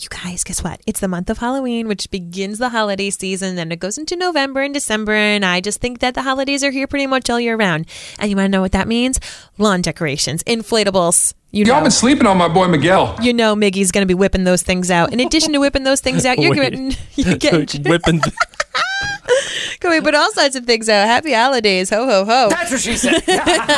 you guys, guess what? It's the month of Halloween, which begins the holiday season, and it goes into November and December, and I just think that the holidays are here pretty much all year round. And you want to know what that means? Lawn decorations, inflatables. Y'all been sleeping on my boy Miguel. You know Miggy's going to be whipping those things out. In addition to whipping those things out, you're getting whipping. Can we put all sorts of things out? Happy holidays. Ho, ho, ho. That's what she said.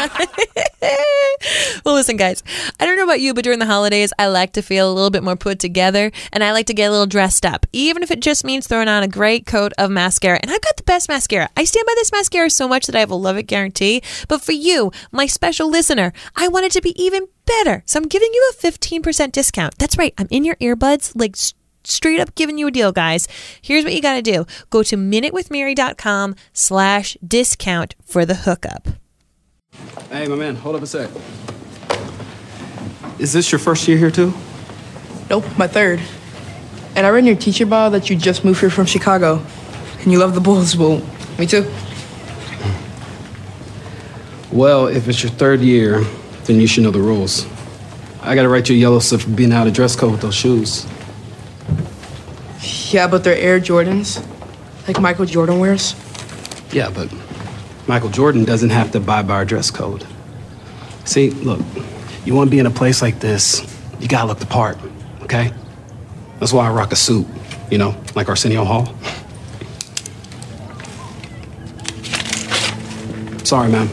Well, listen, guys. I don't know about you, but during the holidays, I like to feel a little bit more put together, and I like to get a little dressed up, even if it just means throwing on a great coat of mascara. And I've got the best mascara. I stand by this mascara so much that I have a love it guarantee. But for you, my special listener, I want it to be even better. So I'm giving you a 15% discount. That's right. I'm in your earbuds, like straight up giving you a deal, guys. Here's what you got to do. Go to minutewithmary.com/discount for the hookup. Hey, my man, hold up a sec. Is this your first year here, too? Nope, my third. And I read in your teacher bio that you just moved here from Chicago. And you love the Bulls. Well, me too. Well, if it's your third year, then you should know the rules. I gotta write you a yellow slip for being out of dress code with those shoes. Yeah, but they're Air Jordans. Like Michael Jordan wears. Yeah, but Michael Jordan doesn't have to abide by our dress code. See, look, you want to be in a place like this, you gotta look the part, okay? That's why I rock a suit, you know, like Arsenio Hall. Sorry, man.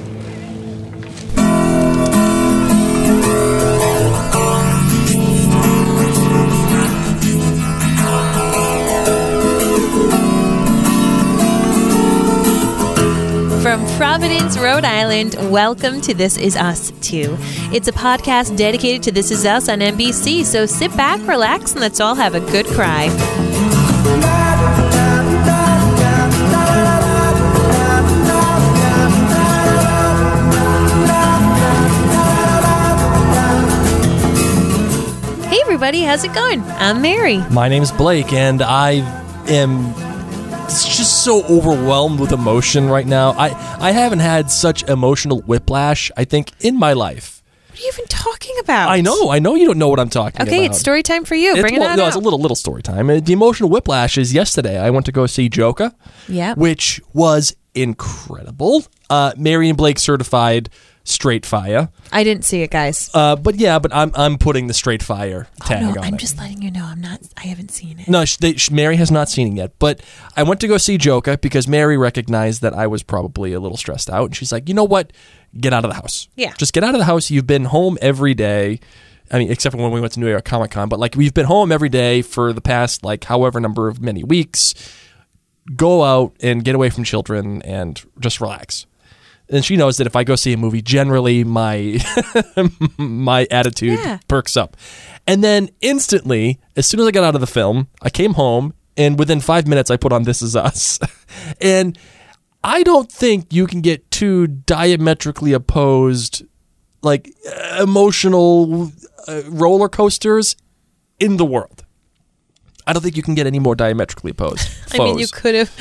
From Providence, Rhode Island, welcome to This Is Us 2. It's a podcast dedicated to This Is Us on NBC, so sit back, relax, and let's all have a good cry. Hey everybody, how's it going? I'm Mary. My name's Blake, and I am just so overwhelmed with emotion right now. I haven't had such emotional whiplash, I think, in my life. What are you even talking about? I know you don't know what I'm talking about. Okay, it's story time for you. Bring it on No, out. it's a little story time. The emotional whiplash is yesterday. I went to go see Joker, which was incredible. Mary and Blake certified straight fire. I didn't see it, guys. But I'm putting the straight fire tag on it. I'm just letting you know. I haven't seen it. No, Mary has not seen it yet. But I went to go see Joker because Mary recognized that I was probably a little stressed out, and she's like, you know what? Get out of the house. Yeah. Just get out of the house. You've been home every day. I mean, except for when we went to New York Comic Con, but like we've been home every day for the past like however number of many weeks. Go out and get away from children and just relax. And she knows that if I go see a movie, generally my my attitude perks up. And then instantly, as soon as I got out of the film, I came home, and within 5 minutes, I put on This Is Us. And I don't think you can get two diametrically opposed, like, emotional roller coasters in the world. I don't think you can get any more diametrically opposed. I mean, you could have.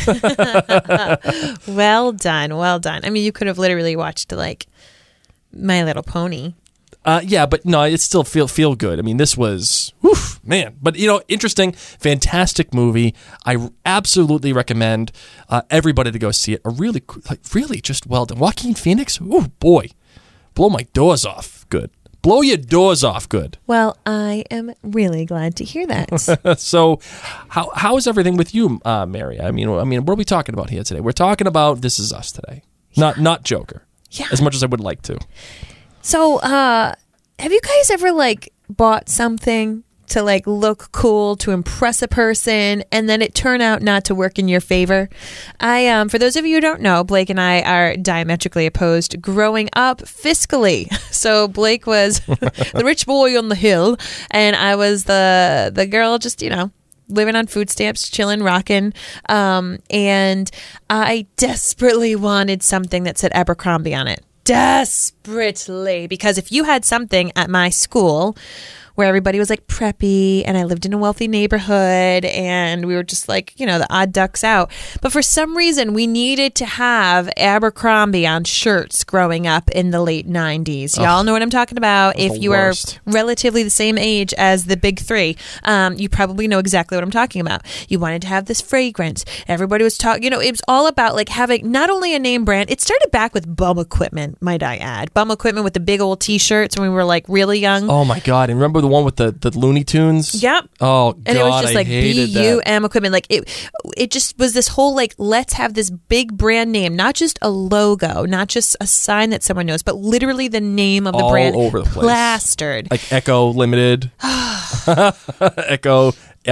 Well done. I mean, you could have literally watched like My Little Pony. Yeah, but no, it still feel good. I mean, this was, man. But, you know, interesting, fantastic movie. I absolutely recommend everybody to go see it. Really just well done. Joaquin Phoenix, ooh, boy, blow my doors off good. Blow your doors off good. Well, I am really glad to hear that. So, how is everything with you, Mary? I mean, what are we talking about here today? We're talking about This Is Us today, not Joker. Yeah. As much as I would like to. So, have you guys ever like bought something to like look cool, to impress a person, and then it turned out not to work in your favor? For those of you who don't know, Blake and I are diametrically opposed growing up fiscally. So Blake was the rich boy on the hill, and I was the girl just, you know, living on food stamps, chilling, rocking. And I desperately wanted something that said Abercrombie on it. Desperately, because if you had something at my school where everybody was like preppy, and I lived in a wealthy neighborhood, and we were just like, the odd ducks out. But for some reason, we needed to have Abercrombie on shirts growing up in the late 90s. Y'all know what I'm talking about. If you are relatively the same age as the big three, you probably know exactly what I'm talking about. You wanted to have this fragrance. Everybody was talking, it was all about like having not only a name brand. It started back with Bum Equipment, might I add. Bum Equipment with the big old t-shirts when we were like really young. Oh my God. And remember the one with the Looney Tunes? Yep. Oh God, and it was just like BUM Equipment. Like it just was this whole like, let's have this big brand name, not just a logo, not just a sign that someone knows, but literally the name of the all brand over the place. Plastered. Like Echo Limited, Echo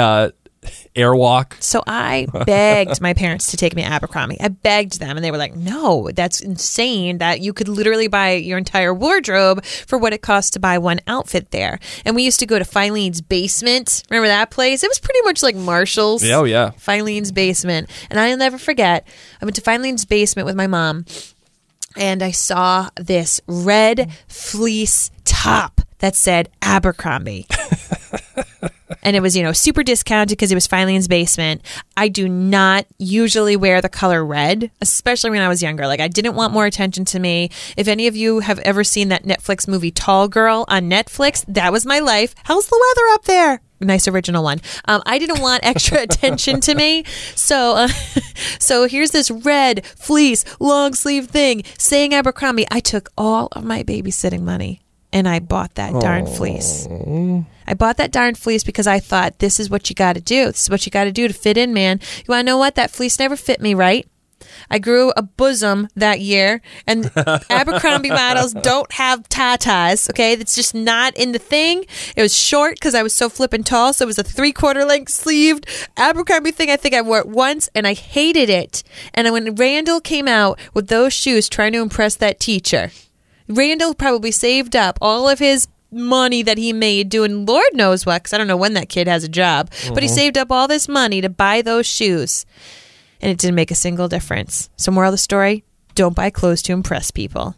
Airwalk. So I begged my parents to take me to Abercrombie. I begged them, and they were like, no, that's insane that you could literally buy your entire wardrobe for what it costs to buy one outfit there. And we used to go to Filene's Basement. Remember that place? It was pretty much like Marshall's. Oh, yeah. Filene's Basement. And I'll never forget, I went to Filene's Basement with my mom, and I saw this red fleece top that said Abercrombie. And it was, super discounted because it was Filene's Basement. I do not usually wear the color red, especially when I was younger. Like, I didn't want more attention to me. If any of you have ever seen that Netflix movie Tall Girl on Netflix, that was my life. How's the weather up there? Nice original one. I didn't want extra attention to me. So here's this red fleece long sleeve thing saying Abercrombie. I took all of my babysitting money and I bought that darn fleece. I bought that darn fleece because I thought, this is what you got to do. This is what you got to do to fit in, man. You want to know what? That fleece never fit me right. I grew a bosom that year, and Abercrombie models don't have tatas, okay? That's just not in the thing. It was short because I was so flippin' tall, so it was a 3/4 length sleeved Abercrombie thing. I think I wore it once, and I hated it. And when Randall came out with those shoes trying to impress that teacher, Randall probably saved up all of his money that he made doing Lord knows what, because I don't know when that kid has a job, but he saved up all this money to buy those shoes. And it didn't make a single difference. So moral of the story, don't buy clothes to impress people.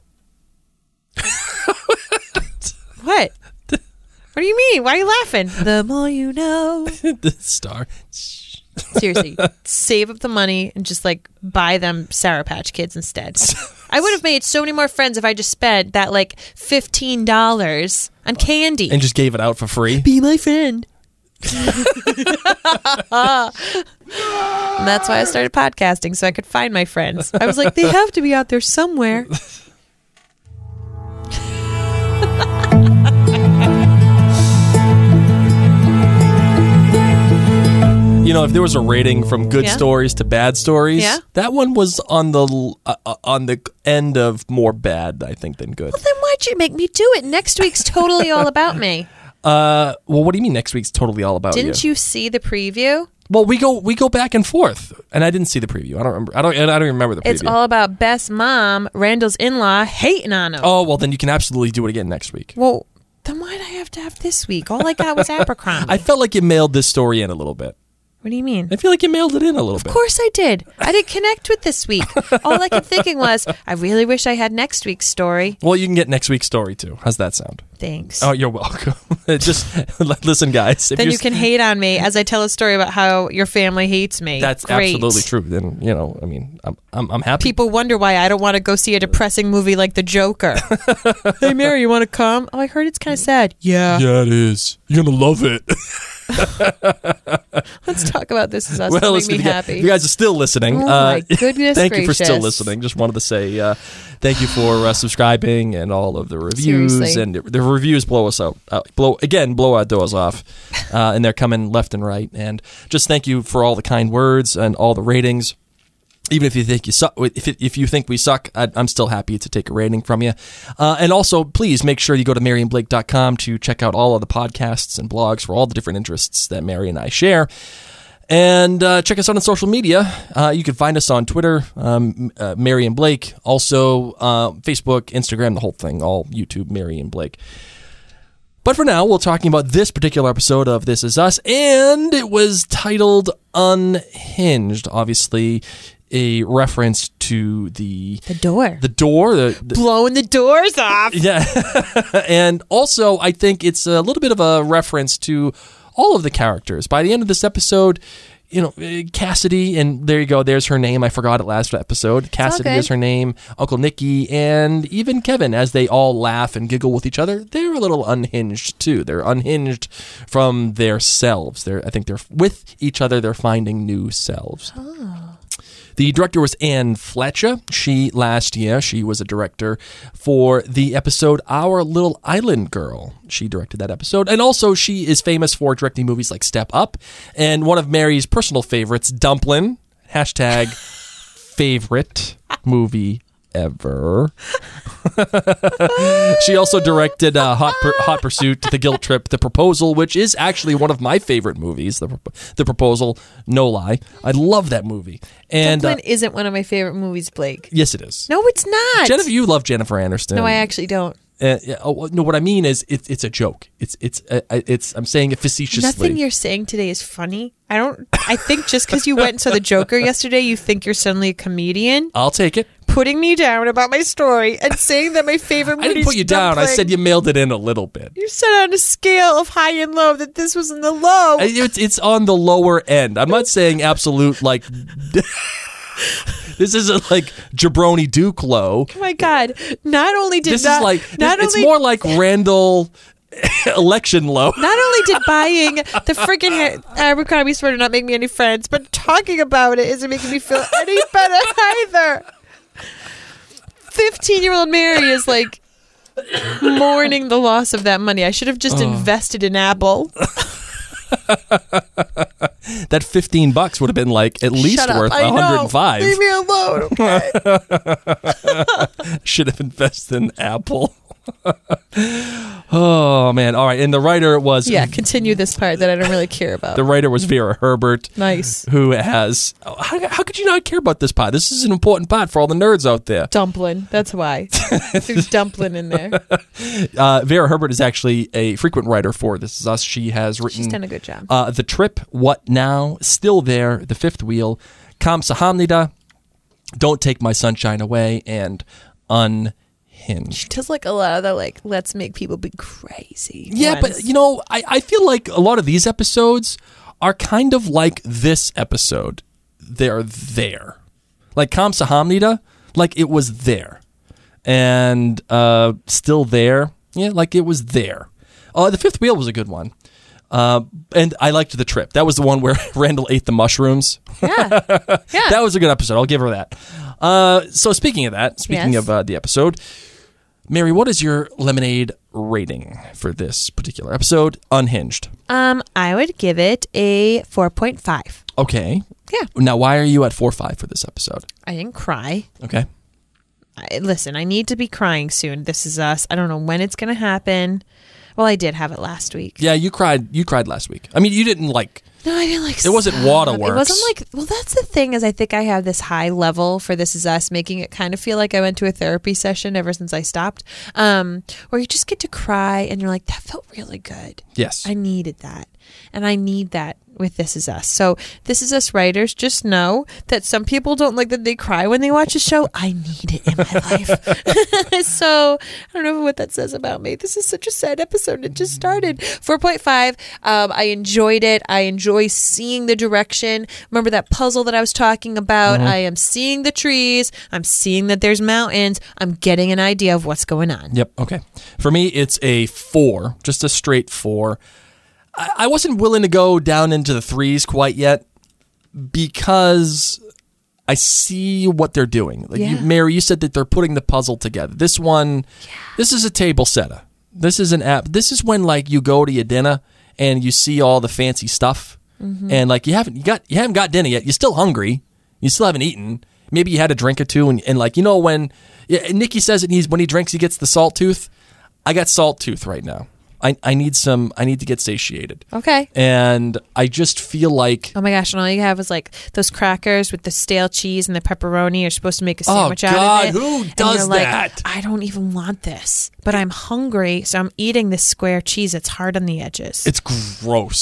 What? What do you mean? Why are you laughing? The more you know. The star. Seriously, save up the money and just like buy them Sour Patch Kids instead. I would have made so many more friends if I just spent that like $15 on candy. And just gave it out for free. Be my friend. And that's why I started podcasting, so I could find my friends. I was like, they have to be out there somewhere. If there was a rating from good stories to bad stories, that one was on the end of more bad, I think, than good. Well, then why'd you make me do it? Next week's totally all about me. Well, what do you mean next week's totally all about you? Didn't you see the preview? Well, we go back and forth, and I didn't see the preview. I don't remember. I don't remember the preview. It's all about Beth's mom, Randall's in-law, hating on him. Oh, well, then you can absolutely do it again next week. Well, then why'd I have to have this week? All I got was Abercrombie. I felt like you mailed this story in a little bit. What do you mean? I feel like you mailed it in a little bit. Of course I did. I didn't connect with this week. All I kept thinking was, I really wish I had next week's story. Well, you can get next week's story, too. How's that sound? Thanks. Oh, you're welcome. Just listen, guys. Then you can hate on me as I tell a story about how your family hates me. That's Great. absolutely true. Then, I'm happy. People wonder why I don't want to go see a depressing movie like The Joker. Hey, Mary, you want to come? Oh, I heard it's kind of sad. Yeah. Yeah, it is. You're going to love it. Let's talk about This Is Us. Well, Make me happy. If you guys are still listening, oh my goodness thank gracious. you for still listening. Just wanted to say thank you for subscribing and all of the reviews. Seriously. And the reviews blow us out. Blow our doors off. And they're coming left and right. And just thank you for all the kind words and all the ratings. Even if you think you suck, if you think we suck, I'm still happy to take a rating from you. And also, please make sure you go to maryandblake.com to check out all of the podcasts and blogs for all the different interests that Mary and I share. And check us out on social media. You can find us on Twitter, Mary and Blake. Also, Facebook, Instagram, the whole thing. All YouTube, Mary and Blake. But for now, we're talking about this particular episode of This Is Us, and it was titled Unhinged. Obviously, a reference to the door. The door. The blowing the doors off. Yeah. And also, I think it's a little bit of a reference to all of the characters. By the end of this episode, Cassidy, and there you go, there's her name. I forgot it last episode. Cassidy is her name, Uncle Nicky, and even Kevin, as they all laugh and giggle with each other, they're a little unhinged too. They're unhinged from their selves. I think they're with each other, they're finding new selves. The director was Anne Fletcher. Last year, she was a director for the episode Our Little Island Girl. She directed that episode. And also, she is famous for directing movies like Step Up and one of Mary's personal favorites, Dumplin'. # favorite movie ever. She also directed Hot Pursuit, The Guilt Trip, The Proposal, which is actually one of my favorite movies. The Proposal, no lie. I love that movie. And Dumplin' isn't one of my favorite movies, Blake. Yes, it is. No, it's not. Jennifer, you love Jennifer Aniston. No, I actually don't. No, what I mean is it's a joke. It's I'm saying it facetiously. Nothing you're saying today is funny. I think just because you went and saw The Joker yesterday, you think you're suddenly a comedian. I'll take it. Putting me down about my story and saying that my favorite movie is I didn't put you down. I said you mailed it in a little bit. You said on a scale of high and low that this was in the low. It's on the lower end. I'm not saying absolute like. This isn't like Jabroni Duke low. Oh my God! Not only did it's more like Randall election low. Not only did buying the freaking Abercrombie sweater not make me any friends, but talking about it isn't making me feel any better either. 15-year-old Mary is like mourning the loss of that money. I should have just invested in Apple. That $15 would have been like at least worth $105. Leave me alone. Okay? Should have invested in Apple. Oh man! All right, and the writer was Continue this part that I don't really care about. The writer was Vera Herbert. Nice. Who has? How could you not care about this part? This is an important part for all the nerds out there. Dumplin'. That's why. There's Dumplin' in there. Vera Herbert is actually a frequent writer for This Is Us. She has written. She's done a good job. The Trip, What Now, Still There, The Fifth Wheel, Kamsa Hamnida, Don't Take My Sunshine Away, and Unhinged. She does like a lot of the like, let's make people be crazy. Yeah, ones. but I feel like a lot of these episodes are kind of like this episode. They're there. Like Kamsa Hamnida, like it was there. And Still There, yeah, like it was there. The Fifth Wheel was a good one. And I liked The Trip. That was the one where Randall ate the mushrooms. Yeah. That was a good episode. I'll give her that. So speaking of that, of the episode, Mary, what is your Lemonade rating for this particular episode, Unhinged? I would give it a 4.5. Okay. Yeah. Now, why are you at 4.5 for this episode? I didn't cry. Okay. Listen, I need to be crying soon. This Is Us. I don't know when it's going to happen. Well, I did have it last week. Yeah, you cried last week. I mean, you didn't like... No, I didn't like... It wasn't waterworks. It wasn't like... Well, that's the thing is I think I have this high level for This Is Us, making it kind of feel like I went to a therapy session ever since I stopped, where you just get to cry and you're like, that felt really good. Yes. I needed that. And I need that with This Is Us. So This Is Us writers, just know that some people don't like that they cry when they watch a show. I need it in my life. So I don't know what that says about me. This is such a sad episode. It just started. 4.5. I enjoyed it. I enjoy seeing the direction. Remember that puzzle that I was talking about? I am seeing the trees. I'm seeing that there's mountains. I'm getting an idea of what's going on. Yep. Okay. For me, it's a 4, just a straight 4. I wasn't willing to go down into the 3s quite yet because I see what they're doing. Like Mary, you said that they're putting the puzzle together. This one, this is a table setter. This is an app. This is when like you go to your dinner and you see all the fancy stuff, and like you haven't got dinner yet. You're still hungry. You still haven't eaten. Maybe you had a drink or two, and like when Nicky says it, when he drinks, he gets the salt tooth. I got salt tooth right now. I need to get satiated. Okay. And I just feel like... Oh my gosh, and all you have is like those crackers with the stale cheese and the pepperoni. You're supposed to make a sandwich out of it. Who does that? I don't even want this, but I'm hungry, so I'm eating this square cheese. It's hard on the edges. It's gross.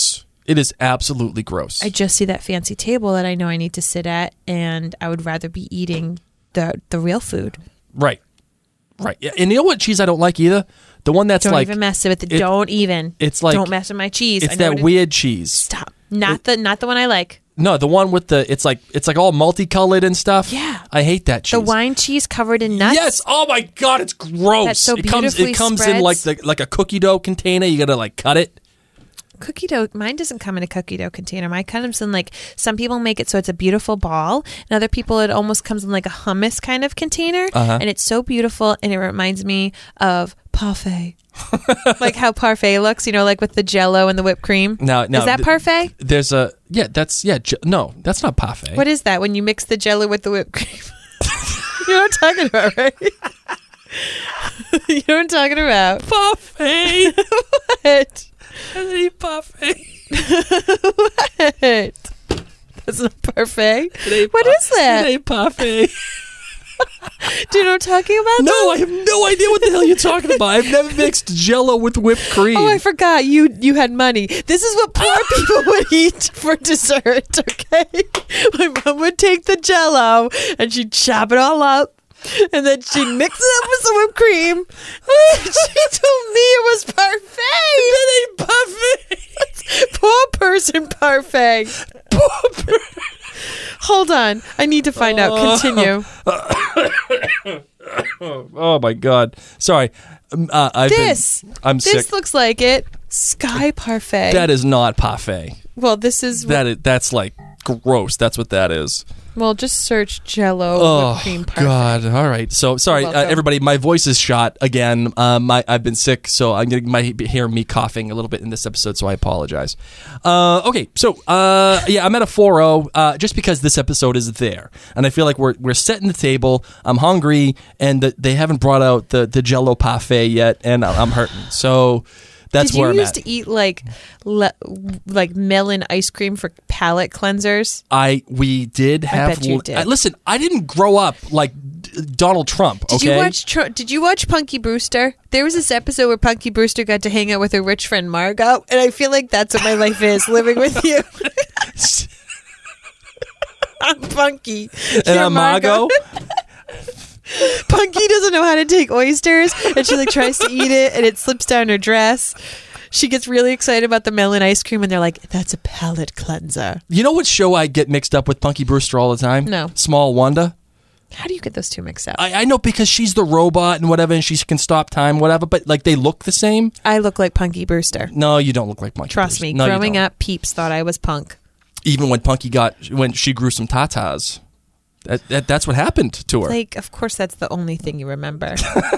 It is absolutely gross. I just see that fancy table that I know I need to sit at, and I would rather be eating the real food. Right. Yeah, and you know what cheese I don't like either? The one that's Don't like even mess with it. Don't even. It's like don't mess with my cheese. It's I know that what it- weird cheese. Stop. Not the one I like. No, the one with the it's like all multicolored and stuff. Yeah. I hate that cheese. The wine cheese covered in nuts. Yes. Oh my god, it's gross. That's so it comes beautifully in like spreads. like a cookie dough container. You got to like cut it. Cookie dough. Mine doesn't come in a cookie dough container. Mine comes in like, some people make it so it's a beautiful ball, and other people it almost comes in like a hummus kind of container, and it's so beautiful, and it reminds me of parfait. Like how parfait looks, like with the Jell-O and the whipped cream. Now Is that parfait? There's no, that's not parfait. What is that when you mix the Jell-O with the whipped cream? You know what I'm talking about, right? You know what I'm talking about? Parfait. What? I eat parfait. What? That's not parfait. What is that? It ain't parfait. Do you know what I'm talking about? No, though? I have no idea what the hell you're talking about. I've never mixed Jell-O with whipped cream. Oh, I forgot. You had money. This is what poor people would eat for dessert, okay? My mom would take the Jell-O and she'd chop it all up, and then she'd mix it up with some whipped cream. She told me it was parfait. That ain't parfait. Poor person parfait. Poor person. Hold on. I need to find out. Continue. Oh my god. Sorry. I'm This sick. looks like it. Sky parfait. That is not parfait. Well, this is That's like gross. That's what that is. Well, just search Jell-O Oh whipped cream parfait. god. All right. So sorry, You're welcome. everybody. My voice is shot again. I've been sick, so I'm gonna might hear me coughing a little bit in this episode. So I apologize. Okay. So yeah, I'm at a 4-0 just because this episode is there, and I feel like we're setting the table. I'm hungry, and they haven't brought out the Jell-O parfait yet, and I'm hurting. So. That's Did where you I'm used at. to eat like melon ice cream for palate cleansers? We did have. bet you did. Listen, I didn't grow up like Donald Trump. Did you watch Punky Brewster? There was this episode where Punky Brewster got to hang out with her rich friend Margot, and I feel like that's what my life is, living with you. I'm Punky. And You're I'm Margot. Punky doesn't know how to take oysters, and she like tries to eat it, and it slips down her dress. She gets really excited about the melon ice cream, and they're like, "That's a palate cleanser." You know what show I get mixed up with Punky Brewster all the time? No. Small Wanda. How do you get those two mixed up? I know because she's the robot and whatever, and she can stop time, whatever. But like they look the same. I look like Punky Brewster. No, you don't look like Punky. Trust Brewster. me. No, you Growing don't. up, peeps thought I was punk. Even when she grew some tatas. That's what happened to her. Like, of course, that's the only thing you remember.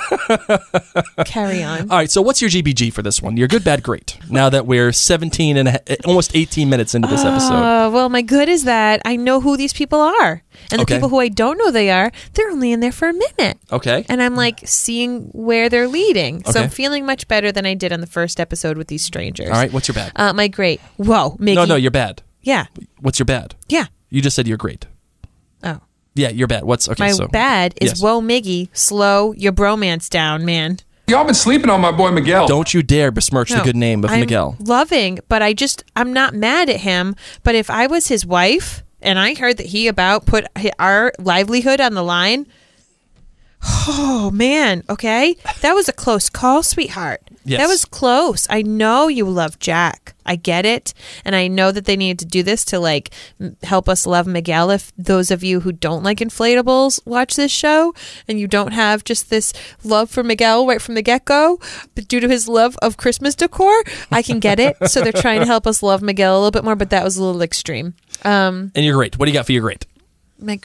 Carry on. All right, so what's your GBG for this one? You're good, bad, great. Now that we're 17 and almost 18 minutes into this episode. Well, my good is that I know who these people are. And the Okay. people who I don't know they're only in there for a minute. Okay. And I'm like seeing where they're leading. So Okay. I'm feeling much better than I did on the first episode with these strangers. All right, what's your bad? My great. Whoa, Miggy. No, you're bad. Yeah. What's your bad? Yeah. You just said you're great. Oh. Yeah, you're bad. What's okay? My so bad is, yes. whoa, Miggy, slow your bromance down, man. Y'all been sleeping on my boy Miguel. Don't you dare besmirch the No, good name of I'm Miguel. loving, but I'm not mad at him. But if I was his wife and I heard that he put our livelihood on the line, oh man, okay, that was a close call, sweetheart. Yes. That was close. I know you love Jack. I get it, and I know that they needed to do this to like help us love Miguel. If those of you who don't like inflatables watch this show and you don't have just this love for Miguel right from the get-go, but due to his love of Christmas decor, I can get it. So they're trying to help us love Miguel a little bit more, but that was a little extreme. And you're great. What do you got for your great? My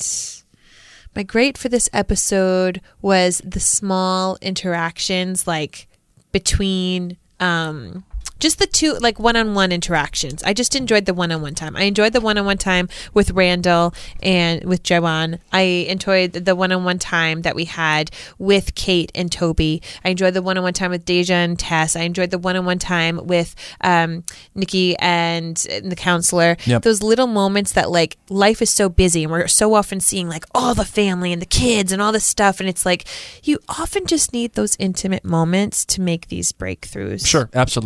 great for this episode was the small interactions, like between just the two, like one-on-one interactions. I just enjoyed the one-on-one time. I enjoyed the one-on-one time with Randall and with Joanne. I enjoyed the one-on-one time that we had with Kate and Toby. I enjoyed the one-on-one time with Deja and Tess. I enjoyed the one-on-one time with Nikki and the counselor. Yep. Those little moments that like life is so busy and we're so often seeing like all the family and the kids and all this stuff, and it's like you often just need those intimate moments to make these breakthroughs. Sure, absolutely. It's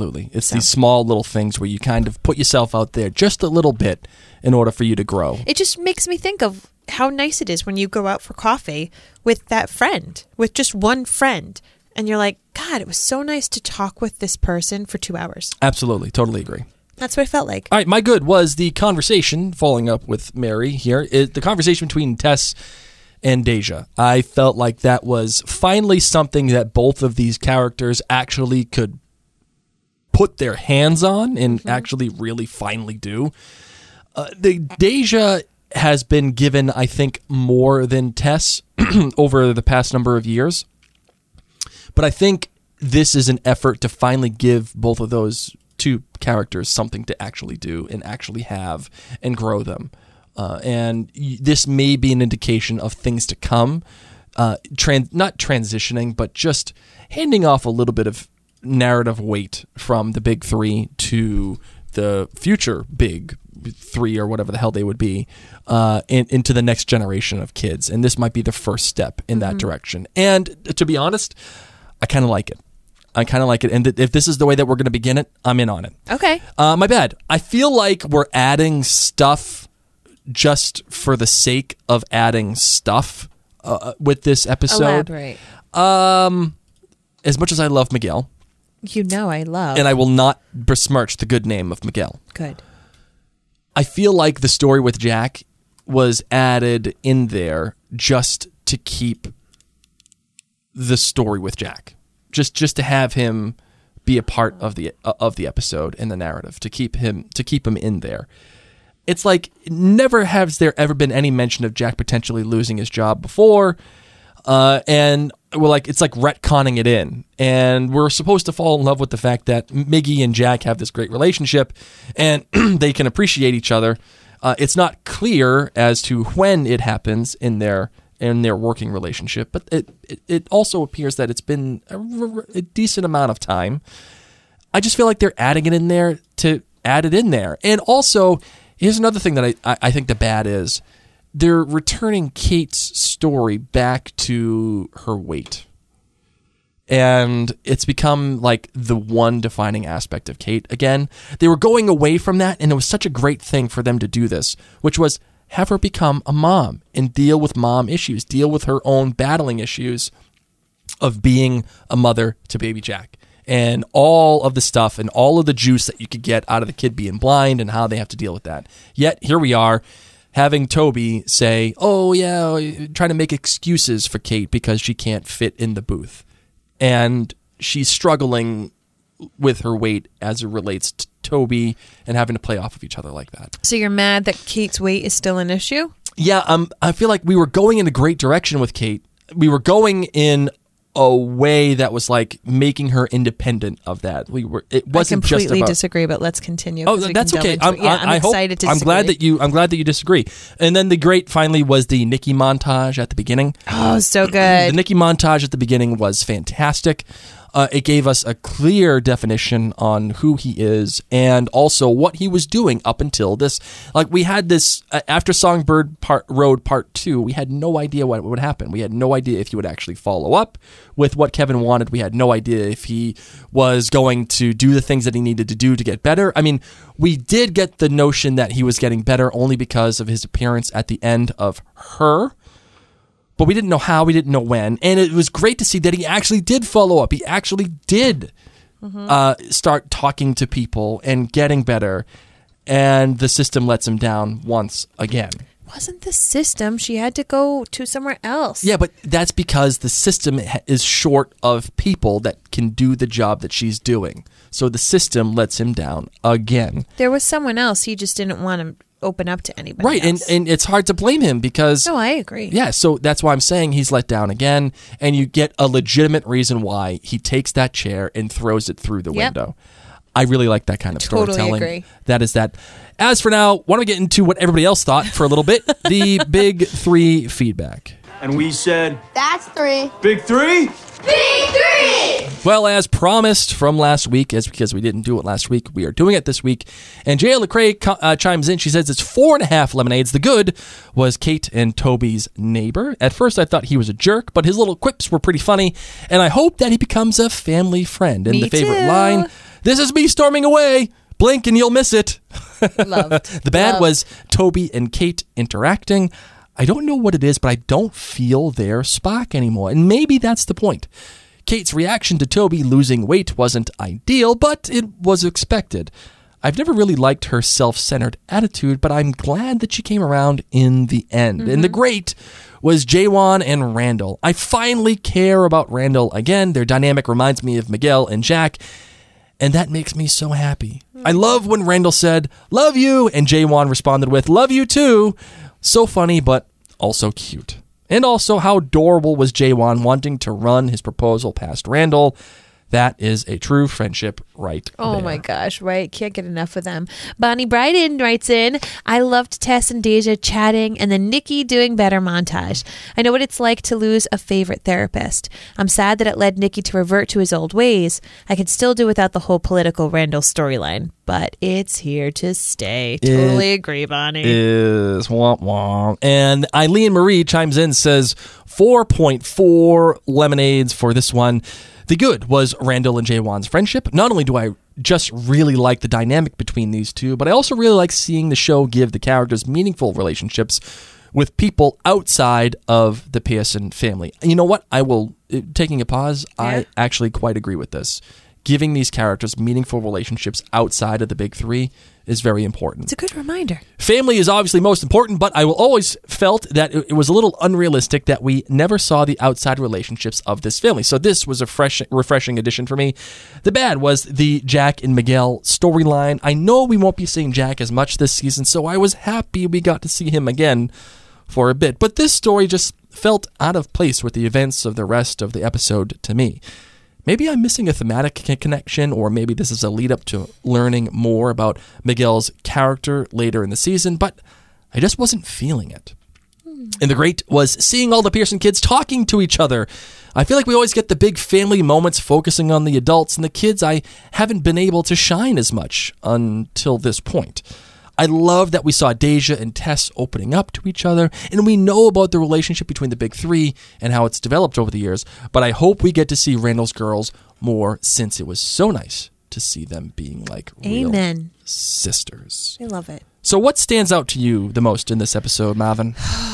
It's these small little things where you kind of put yourself out there just a little bit in order for you to grow. It just makes me think of how nice it is when you go out for coffee with that friend, with just one friend. And you're like, God, it was so nice to talk with this person for 2 hours. Absolutely. Totally agree. That's what it felt like. All right. My good was the conversation, following up with Mary here, is the conversation between Tess and Deja. I felt like that was finally something that both of these characters actually could put their hands on and actually really finally do. The Deja has been given, I think, more than Tess over the past number of years. But I think this is an effort to finally give both of those two characters something to actually do and actually have and grow them. And this may be an indication of things to come, not transitioning, but just handing off a little bit of narrative weight from the big three to the future big three or whatever the hell they would be into the next generation of kids. And this might be the first step in that direction. And to be honest, I kind of like it. And if this is the way that we're going to begin it, I'm in on it. Okay. My bad. I feel like we're adding stuff just for the sake of adding stuff with this episode. Elaborate. As much as I love Miguel. You know I love. And I will not besmirch the good name of Miguel. Good. I feel like the story with Jack was added in there just to keep the story with Jack. Just to have him be a part of the episode and the narrative, to keep him in there. It's like never has there ever been any mention of Jack potentially losing his job before, and we're like, it's like retconning it in, and we're supposed to fall in love with the fact that Miggy and Jack have this great relationship and they can appreciate each other. It's not clear as to when it happens in their working relationship, but it also appears that it's been a decent amount of time. I just feel like they're adding it in there to add it in there. And also, here's another thing that I think the bad is, they're returning Kate's story back to her weight. And it's become like the one defining aspect of Kate again. They were going away from that, and it was such a great thing for them to do this, which was have her become a mom and deal with mom issues, deal with her own battling issues of being a mother to baby Jack, and all of the stuff and all of the juice that you could get out of the kid being blind and how they have to deal with that. Yet here we are having Toby say, oh yeah, trying to make excuses for Kate because she can't fit in the booth. And she's struggling with her weight as it relates to Toby and having to play off of each other like that. So you're mad that Kate's weight is still an issue? Yeah, I feel like we were going in a great direction with Kate. We were going in a way that was like making her independent of that. It wasn't just about. I completely disagree, but let's continue. Oh, that's okay. I'm excited to disagree. I'm glad that you disagree. And then the great finally was the Nikki montage at the beginning. Oh, so good. The Nikki montage at the beginning was fantastic. It gave us a clear definition on who he is and also what he was doing up until this. Like we had this after Songbird Road Part 2, we had no idea what would happen. We had no idea if he would actually follow up with what Kevin wanted. We had no idea if he was going to do the things that he needed to do to get better. I mean, we did get the notion that he was getting better only because of his appearance at the end of Her. But we didn't know how, we didn't know when. And it was great to see that he actually did follow up. He actually did start talking to people and getting better. And the system lets him down once again. Wasn't the system. She had to go to somewhere else. Yeah, but that's because the system is short of people that can do the job that she's doing. So the system lets him down again. There was someone else. He just didn't want to open up to anybody right else. And it's hard to blame him because I agree. Yeah, so that's why I'm saying he's let down again, and you get a legitimate reason why he takes that chair and throws it through the window. I really like that kind of storytelling. Totally agree. That is that. As for now, why don't we get into what everybody else thought for a little bit? The big three feedback. And we said, that's 3. Big 3? Big 3! Well, as promised from last week, because we didn't do it last week, we are doing it this week. And Jaya Lecrae chimes in. She says it's 4.5 lemonades. The good was Kate and Toby's neighbor. At first, I thought he was a jerk, but his little quips were pretty funny. And I hope that he becomes a family friend. And Me the favorite too. line This is me storming away. Blink and you'll miss it. Loved. The bad Loved. was Toby and Kate interacting. I don't know what it is, but I don't feel their Spock anymore. And maybe that's the point. Kate's reaction to Toby losing weight wasn't ideal, but it was expected. I've never really liked her self-centered attitude, but I'm glad that she came around in the end. And the great was Jaewon and Randall. I finally care about Randall again. Their dynamic reminds me of Miguel and Jack, and that makes me so happy. I love when Randall said, "Love you," and Jaewon responded with, "Love you too." So funny, but also cute. And also, how adorable was Jaewon wanting to run his proposal past Randall. That is a true friendship right Oh there. my gosh, right? Can't get enough of them. Bonnie Bryden writes in, I loved Tess and Deja chatting and the Nikki doing better montage. I know what it's like to lose a favorite therapist. I'm sad that it led Nikki to revert to his old ways. I could still do without the whole political Randall storyline, but it's here to stay. Totally agree, Bonnie. Is womp womp. And Eileen Marie chimes in, says 4.4 lemonades for this one. The good was Randall and Jaewon's friendship. Not only do I just really like the dynamic between these two, but I also really like seeing the show give the characters meaningful relationships with people outside of the Pearson family. You know what? Taking a pause, I actually quite agree with this. Giving these characters meaningful relationships outside of the big three is very important. It's a good reminder. Family is obviously most important, but I will always felt that it was a little unrealistic that we never saw the outside relationships of this family. So this was a refreshing addition for me. The bad was the Jack and Miguel storyline. I know we won't be seeing Jack as much this season, so I was happy we got to see him again for a bit. But this story just felt out of place with the events of the rest of the episode to me. Maybe I'm missing a thematic connection, or maybe this is a lead up to learning more about Miguel's character later in the season, but I just wasn't feeling it. And the great was seeing all the Pearson kids talking to each other. I feel like we always get the big family moments focusing on the adults, and the kids I haven't been able to shine as much until this point. I love that we saw Deja and Tess opening up to each other, and we know about the relationship between the big three and how it's developed over the years, but I hope we get to see Randall's girls more, since it was so nice to see them being like real sisters. I love it. So what stands out to you the most in this episode, Marvin?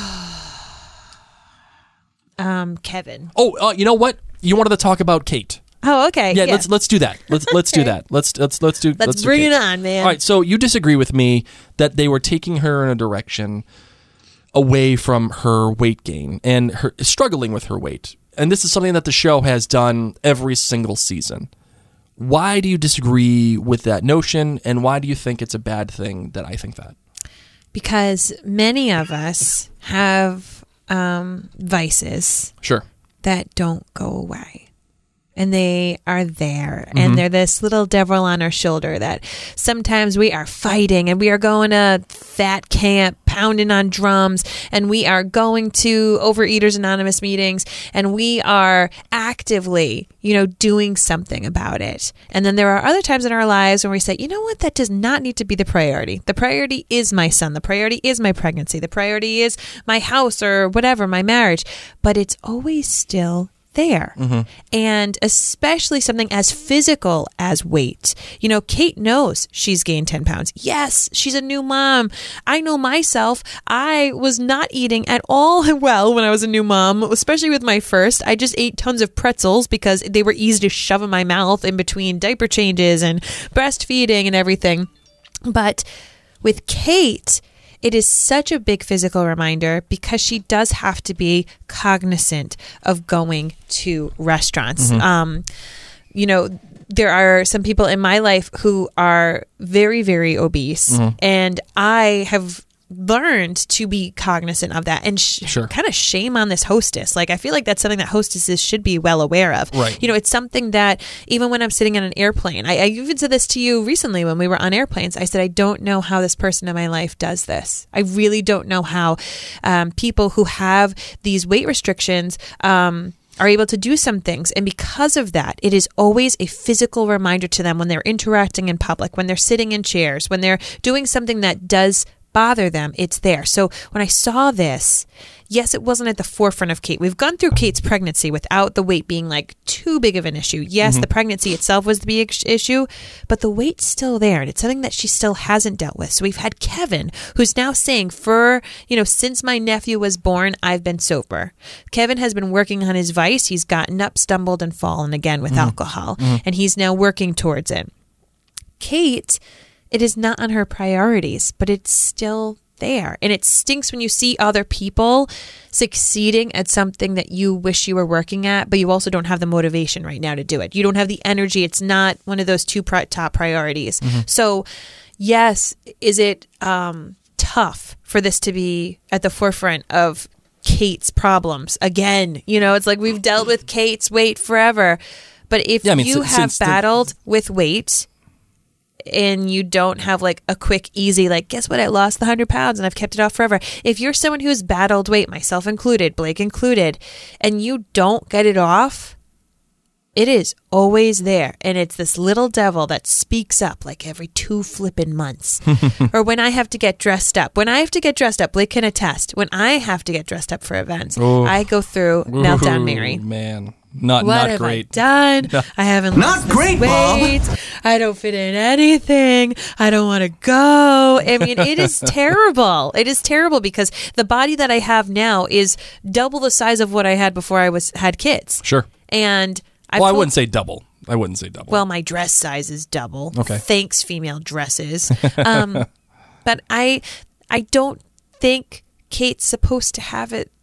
Kevin. Oh, you know what? You wanted to talk about Kate. Oh, okay. Yeah, let's do that. Let's do that. Let's bring it on, man. All right, so you disagree with me that they were taking her in a direction away from her weight gain and her struggling with her weight. And this is something that the show has done every single season. Why do you disagree with that notion, and why do you think it's a bad thing that I think that? Because many of us have vices Sure. that don't go away. And they are there. And they're this little devil on our shoulder that sometimes we are fighting, and we are going to fat camp, pounding on drums, and we are going to Overeaters Anonymous meetings, and we are actively, doing something about it. And then there are other times in our lives when we say, you know what, that does not need to be the priority. The priority is my son. The priority is my pregnancy. The priority is my house or whatever, my marriage. But it's always still there. And especially something as physical as weight. Kate knows she's gained 10 pounds. Yes, she's a new mom. I know myself. I was not eating at all well when I was a new mom, especially with my first. I just ate tons of pretzels because they were easy to shove in my mouth in between diaper changes and breastfeeding and everything. But with Kate, it is such a big physical reminder because she does have to be cognizant of going to restaurants. There are some people in my life who are very, very obese, and I have learned to be cognizant of that and kind of shame on this hostess. Like, I feel like that's something that hostesses should be well aware of. Right. It's something that even when I'm sitting on an airplane, I even said this to you recently when we were on airplanes. I said, I don't know how this person in my life does this. I really don't know how people who have these weight restrictions are able to do some things. And because of that, it is always a physical reminder to them when they're interacting in public, when they're sitting in chairs, when they're doing something that does bother them, it's there. So when I saw this, yes, it wasn't at the forefront of Kate. We've gone through Kate's pregnancy without the weight being like too big of an issue. Yes, the pregnancy itself was the big issue, but the weight's still there, and it's something that she still hasn't dealt with. So we've had Kevin, who's now saying, since my nephew was born, I've been sober. Kevin has been working on his vice. He's gotten up, stumbled, and fallen again with alcohol, and he's now working towards it. Kate, it is not on her priorities, but it's still there. And it stinks when you see other people succeeding at something that you wish you were working at, but you also don't have the motivation right now to do it. You don't have the energy. It's not one of those two top priorities. So, yes, is it tough for this to be at the forefront of Kate's problems? Again, it's like we've dealt with Kate's weight forever. But if you have battled with weight, and you don't have like a quick, easy, like, guess what? I lost the 100 pounds and I've kept it off forever. If you're someone who's battled weight, myself included, Blake included, and you don't get it off, it is always there. And it's this little devil that speaks up like every 2 flippin' months. Or when I have to get dressed up. Blake can attest. When I have to get dressed up for events, I go through meltdown Mary. Man. Not great. What have I done? I haven't lost weight. Bob. I don't fit in anything. I don't want to go. I mean, it is terrible. It is terrible because the body that I have now is double the size of what I had before I had kids. Sure. And I wouldn't say double. Well, my dress size is double. Okay. Thanks, female dresses. But I don't think Kate's supposed to have it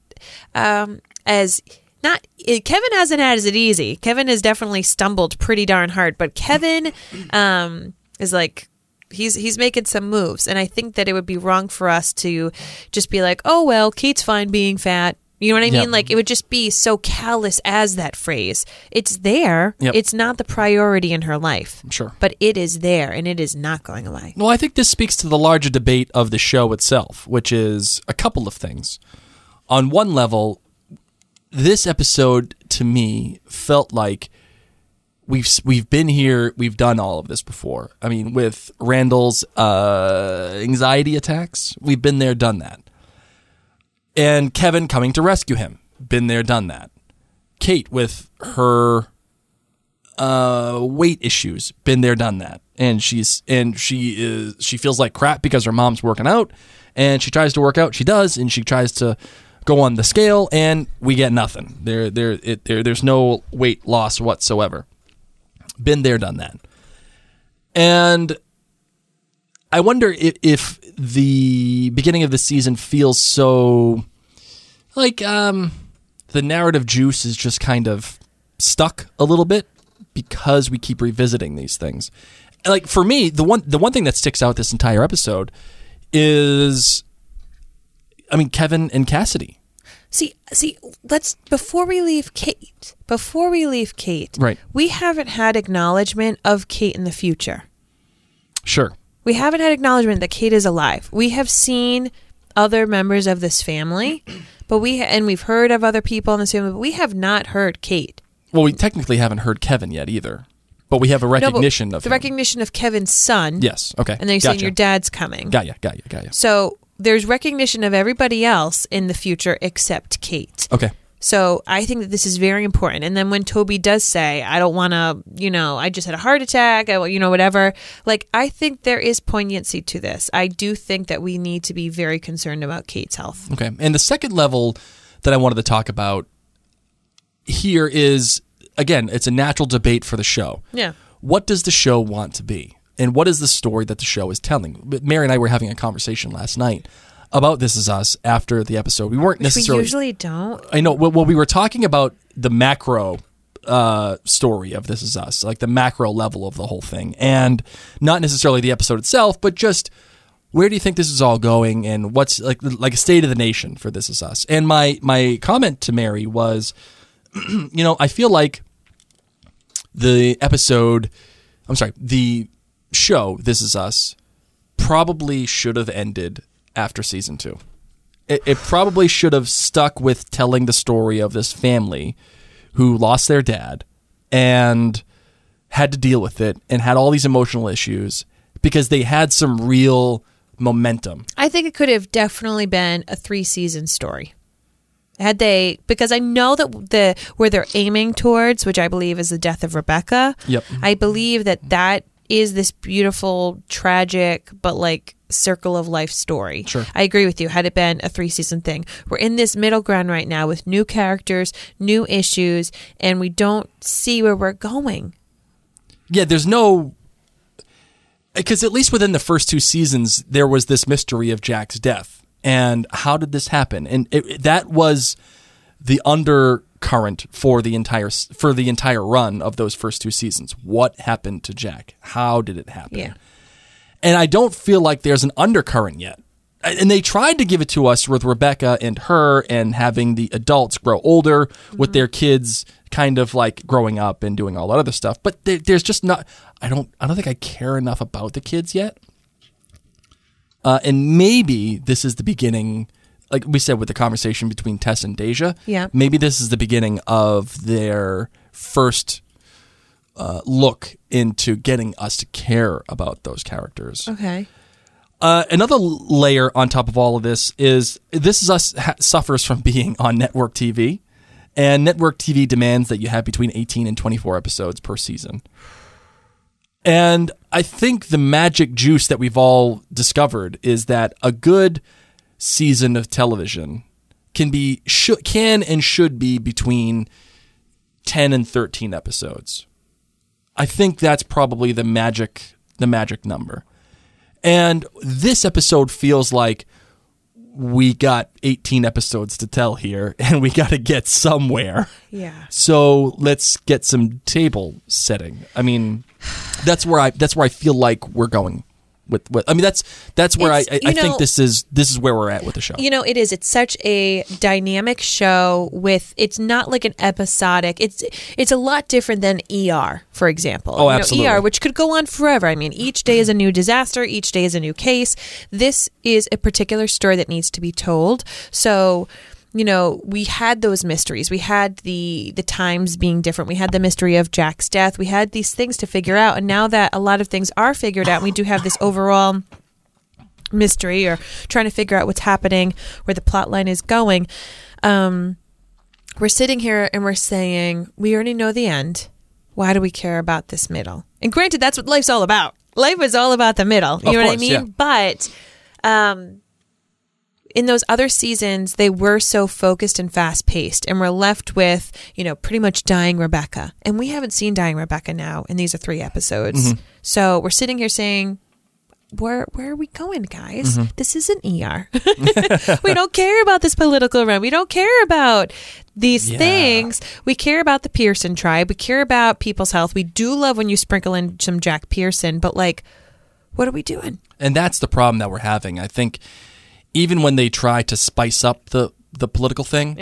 as... Kevin hasn't had it easy. Kevin has definitely stumbled pretty darn hard, but Kevin is like, he's making some moves, and I think that it would be wrong for us to just be like, oh, well, Kate's fine being fat. You know what I mean? Like, it would just be so callous as that phrase. It's there. Yep. It's not the priority in her life. Sure. But it is there, and it is not going away. Well, I think this speaks to the larger debate of the show itself, which is a couple of things. On one level, this episode, to me, felt like we've been here, we've done all of this before. I mean, with Randall's anxiety attacks, we've been there, done that. And Kevin coming to rescue him, been there, done that. Kate with her weight issues, been there, done that. And she feels like crap because her mom's working out, and she tries to work out. She does, and she tries to go on the scale, and we get nothing. There's no weight loss whatsoever. Been there, done that. And I wonder if the beginning of the season feels so like the narrative juice is just kind of stuck a little bit because we keep revisiting these things. Like, for me, the one thing that sticks out this entire episode is, Kevin and Cassidy. See, before we leave Kate, right? We haven't had acknowledgement of Kate in the future. Sure. We haven't had acknowledgement that Kate is alive. We have seen other members of this family, but we've heard of other people in this family, but we have not heard Kate. Well, we technically haven't heard Kevin yet either, but we have a recognition of the him. Recognition of Kevin's son. Yes. Okay. And then you're saying your dad's coming. Got you. So there's recognition of everybody else in the future except Kate. Okay. So I think that this is very important. And then when Toby does say, I don't want to, I just had a heart attack, whatever. Like, I think there is poignancy to this. I do think that we need to be very concerned about Kate's health. Okay. And the second level that I wanted to talk about here is, again, it's a natural debate for the show. Yeah. What does the show want to be? And what is the story that the show is telling? Mary and I were having a conversation last night about This Is Us after the episode. We weren't necessarily... We usually don't. I know. Well, we were talking about the macro story of This Is Us, like the macro level of the whole thing. And not necessarily the episode itself, but just where do you think this is all going and what's like a state of the nation for This Is Us? And my comment to Mary was, I feel like the show, This Is Us, probably should have ended after season 2. It probably should have stuck with telling the story of this family who lost their dad and had to deal with it and had all these emotional issues because they had some real momentum. I think it could have definitely been a 3-season story. Because I know that where they're aiming towards, which I believe is the death of Rebecca. Yep. I believe that is this beautiful, tragic, but like circle of life story. Sure. I agree with you. Had it been a 3-season thing, we're in this middle ground right now with new characters, new issues, and we don't see where we're going. Yeah, there's no... Because at least within the first 2 seasons, there was this mystery of Jack's death. And how did this happen? And that was the undercurrent for the entire run of those first 2 seasons. What happened to Jack? How did it happen? Yeah. And I don't feel like there's an undercurrent yet. And they tried to give it to us with Rebecca and her, and having the adults grow older with their kids kind of like growing up and doing all that other stuff. But there's just not. I don't think I care enough about the kids yet. And maybe this is the beginning, like we said with the conversation between Tess and Deja. Yeah. Maybe this is the beginning of their first look into getting us to care about those characters. Okay. Another layer on top of all of this is us suffers from being on network TV, and network TV demands that you have between 18 and 24 episodes per season. And I think the magic juice that we've all discovered is that a good season of television can and should be between 10 and 13 episodes. I think that's probably the magic number. And this episode feels like we got 18 episodes to tell here, and we got to get somewhere. Yeah. So let's get some table setting. I mean, that's where I feel like we're going with I mean, that's where I think this is where we're at with the show. You know, it is. It's such a dynamic show it's not like an episodic. It's a lot different than ER, for example. Oh, absolutely. ER, which could go on forever. I mean, each day is a new disaster. Each day is a new case. This is a particular story that needs to be told. So, you know, we had those mysteries. We had the times being different. We had the mystery of Jack's death. We had these things to figure out. And now that a lot of things are figured out, we do have this overall mystery, or trying to figure out what's happening, where the plot line is going. We're sitting here and we're saying, we already know the end. Why do we care about this middle? And granted, that's what life's all about. Life is all about the middle. You know what I mean? Yeah. But in those other seasons, they were so focused and fast-paced, and we're left with, you know, pretty much dying Rebecca. And we haven't seen dying Rebecca now, and these are 3 episodes. Mm-hmm. So we're sitting here saying, where are we going, guys? Mm-hmm. This isn't ER. We don't care about this political run. We don't care about these things. We care about the Pearson tribe. We care about people's health. We do love when you sprinkle in some Jack Pearson, but like, what are we doing? And that's the problem that we're having. I think even when they try to spice up the political thing,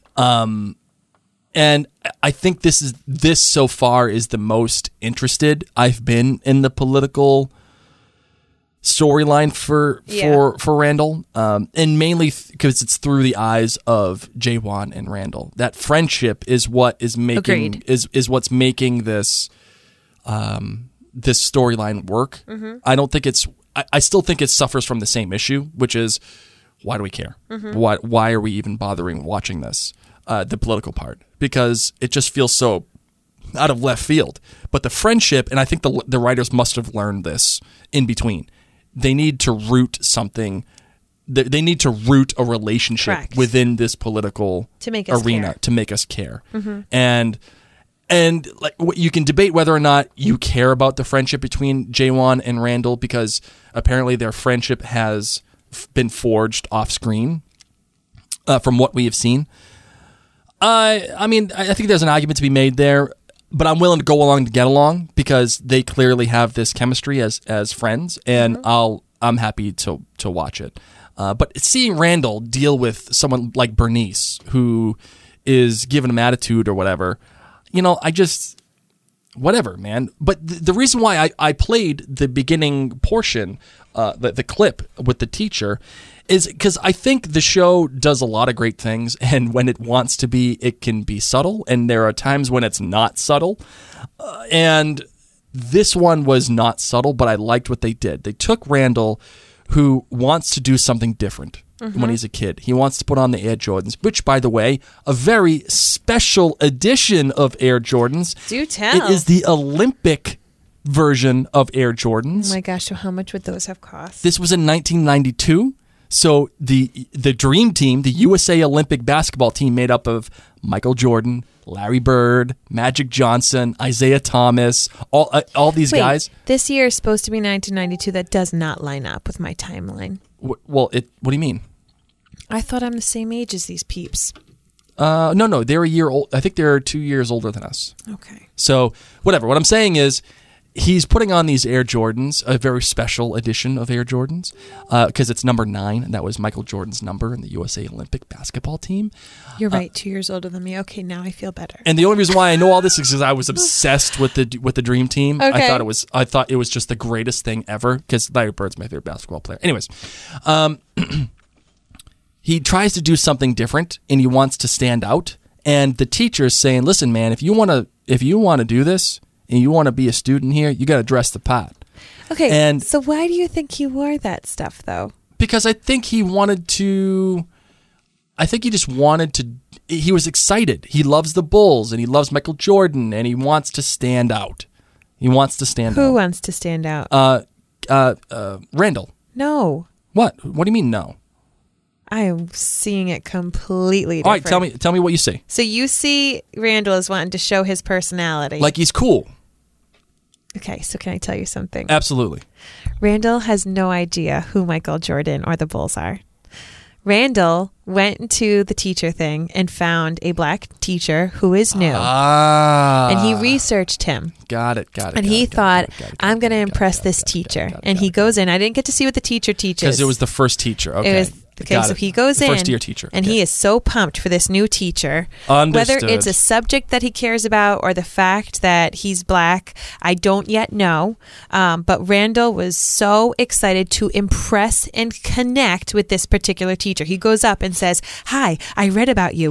and I think this so far is the most interested I've been in the political storyline for Randall, and mainly because it's through the eyes of Jaewon and Randall. That friendship is what is making is what's making this this storyline work. Mm-hmm. I don't think it's. I still think it suffers from the same issue, which is, why do we care? Mm-hmm. Why are we even bothering watching this? The political part, because it just feels so out of left field. But the friendship, and I think the writers must have learned this in between. They need to root something. They need to root a relationship within this political arena to make us care. Mm-hmm. And like, you can debate whether or not you care about the friendship between Jaewon and Randall, because apparently their friendship has been forged off screen, from what we have seen. I mean, I think there's an argument to be made there, but I'm willing to go along to get along, because they clearly have this chemistry as friends, and mm-hmm. I'm happy to watch it. But seeing Randall deal with someone like Bernice, who is giving him attitude or whatever, you know, whatever, man. But the reason why I played the beginning portion, the clip with the teacher, is because I think the show does a lot of great things, and when it wants to be, it can be subtle, and there are times when it's not subtle. And this one was not subtle, but I liked what they did. They took Randall, who wants to do something different, when he's a kid. He wants to put on the Air Jordans, which, by the way, a very special edition of Air Jordans. Do tell. It is the Olympic version of Air Jordans. Oh my gosh, so how much would those have cost? This was in 1992. So the dream team, the USA Olympic basketball team made up of Michael Jordan, Larry Bird, Magic Johnson, Isaiah Thomas, all these Wait, guys. This year is supposed to be 1992. That does not line up with my timeline. Well, what do you mean? I thought I'm the same age as these peeps. No, they're a year old. I think they're 2 years older than us. Okay. So whatever. What I'm saying is, he's putting on these Air Jordans, a very special edition of Air Jordans, because it's number 9, and that was Michael Jordan's number in the USA Olympic basketball team. You're right, 2 years older than me. Okay, now I feel better. And the only reason why I know all this is because I was obsessed with the Dream Team. Okay. I thought it was just the greatest thing ever, because Larry Bird's my favorite basketball player. Anyways, he tries to do something different, and he wants to stand out. And the teacher's saying, "Listen, man, if you want to do this, and you want to be a student here, you got to dress the part." Okay, And so why do you think he wore that stuff, though? because I think he wanted to. I think he just wanted to. He was excited. He loves the Bulls and he loves Michael Jordan and he wants to stand out. He wants to stand Who out. wants to stand out? Randall. No. What? What do you mean no? I am seeing it completely All different. right, tell me what you see. So you see Randall is wanting to show his personality. Like he's cool. Okay, so can I tell you something? Absolutely. Randall has no idea who Michael Jordan or the Bulls are. Randall went to the teacher thing and found a black teacher who is new. And he researched him. Got it. And he thought, I'm going to impress this teacher. And he goes in. I didn't get to see what the teacher teaches. Because it was the first teacher. Okay. It was okay, Got so it. he goes in, First year teacher. and he is so pumped for this new teacher. Understood. Whether it's a subject that he cares about or the fact that he's black, I don't yet know. But Randall was so excited to impress and connect with this particular teacher. He goes up and says, "Hi, I read about you."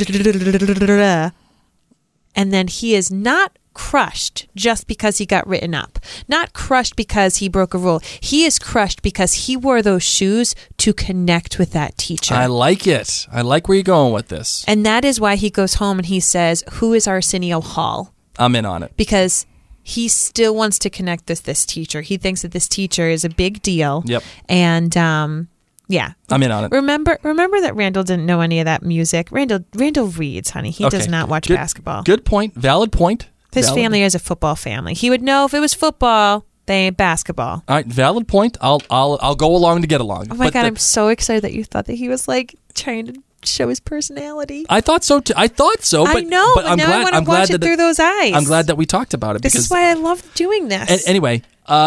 And then he is not crushed just because he got written up. Not crushed because he broke a rule. He is crushed because he wore those shoes to connect with that teacher. I like it. I like where you're going with this. And that is why he goes home and he says, "Who is Arsenio Hall?" I'm in on it. Because he still wants to connect with this teacher. He thinks that this teacher is a big deal. Yep. And yeah. I'm in on it. Remember that Randall didn't know any of that music. Randall reads, honey. He does not watch basketball. Good point. Valid point. His family is a football family. He would know if it was football, they ain't basketball. All right, valid point. I'll go along to get along. Oh my God, I'm so excited that you thought that he was like trying to show his personality. I thought so too. But I know, but I'm now glad, I want I'm to watch glad it through those eyes. I'm glad that we talked about it. This because, is why I love doing this. Anyway,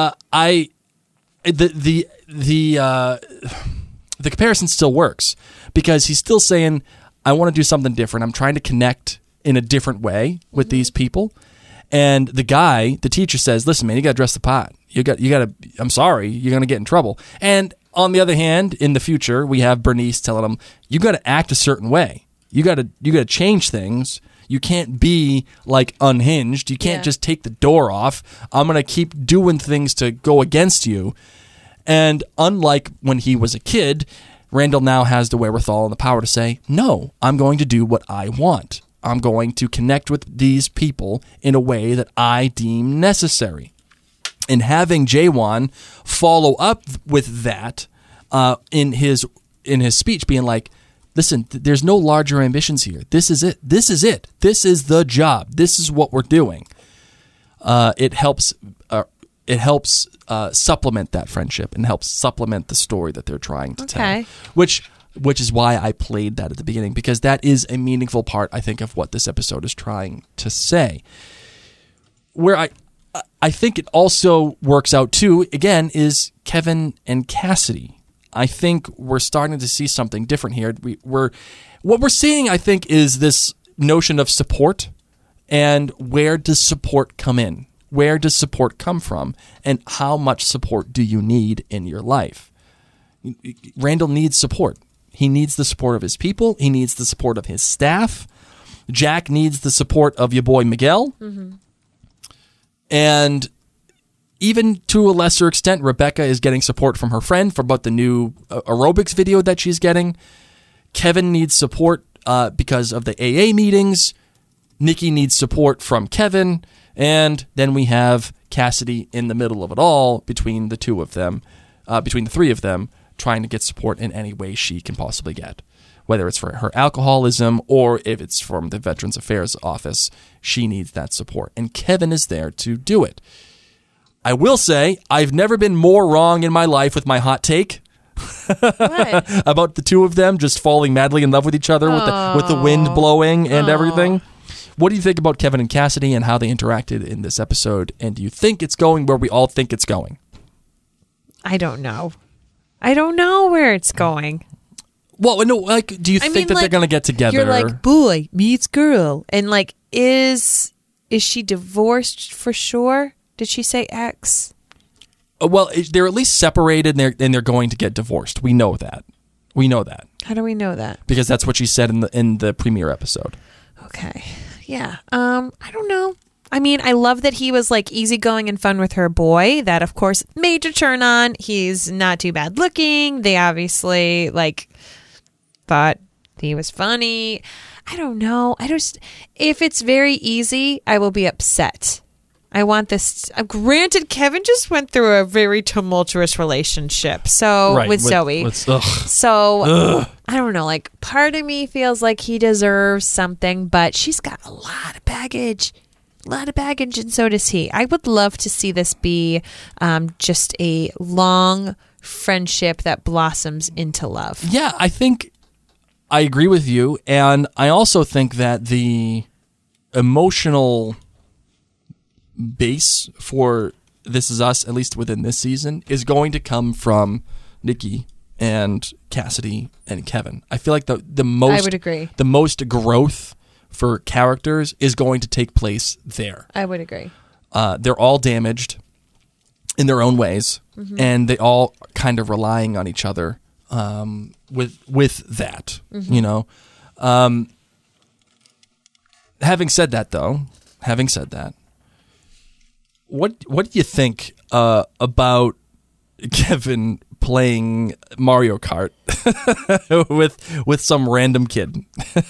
the comparison still works because he's still saying, "I want to do something different. I'm trying to connect in a different way with these people." And the teacher says, "Listen, man, you got to dress the part. You got to. I'm sorry, you're going to get in trouble." And on the other hand, in the future, we have Bernice telling him, "You got to act a certain way. You got to change things. You can't be like unhinged. You can't just take the door off. I'm going to keep doing things to go against you." And unlike when he was a kid, Randall now has the wherewithal and the power to say, "No, I'm going to do what I want. I'm going to connect with these people in a way that I deem necessary." And having Jawan follow up with that in his speech, being like, "Listen, there's no larger ambitions here. This is it. This is it. This is the job. This is what we're doing." It helps supplement that friendship and helps supplement the story that they're trying to tell. Which is why I played that at the beginning, because that is a meaningful part, I think, of what this episode is trying to say. Where I think it also works out too, again, is Kevin and Cassidy. I think we're starting to see something different here. What we're seeing, I think, is this notion of support, and where does support come in? Where does support come from? And how much support do you need in your life? Randall needs support. He needs the support of his people. He needs the support of his staff. Jack needs the support of your boy Miguel. Mm-hmm. And even to a lesser extent, Rebecca is getting support from her friend for about the new aerobics video that she's getting. Kevin needs support because of the AA meetings. Nikki needs support from Kevin. And then we have Cassidy in the middle of it all between the two of them, between the three of them, trying to get support in any way she can possibly get. Whether it's for her alcoholism or if it's from the Veterans Affairs Office, she needs that support. And Kevin is there to do it. I will say, I've never been more wrong in my life with my hot take. What? About the two of them just falling madly in love with each other with the wind blowing and everything. What do you think about Kevin and Cassidy and how they interacted in this episode? And do you think it's going where we all think it's going? I don't know. I don't know where it's going. Well, no, like, do you think that they're going to get together? You're like, boy meets girl. And like, is she divorced for sure? Did she say ex? Well, they're at least separated and they're going to get divorced. We know that. How do we know that? Because that's what she said in the premiere episode. Okay. Yeah. I don't know. I mean, I love that he was like easygoing and fun with her boy. That, of course, major turn on. He's not too bad looking. They obviously like thought he was funny. I don't know. If it's very easy, I will be upset. I want this. Granted, Kevin just went through a very tumultuous relationship. With Zoe. I don't know. Like, part of me feels like he deserves something, but she's got a lot of baggage. And so does he. I would love to see this be just a long friendship that blossoms into love. Yeah, I think I agree with you. And I also think that the emotional base for This Is Us, at least within this season, is going to come from Nikki and Cassidy and Kevin. I feel like the most I would agree. The most growth for characters is going to take place there. I would agree. They're all damaged in their own ways, and they all kind of relying on each other with that, you know. Having said that, what do you think about Kevin playing Mario Kart with some random kid?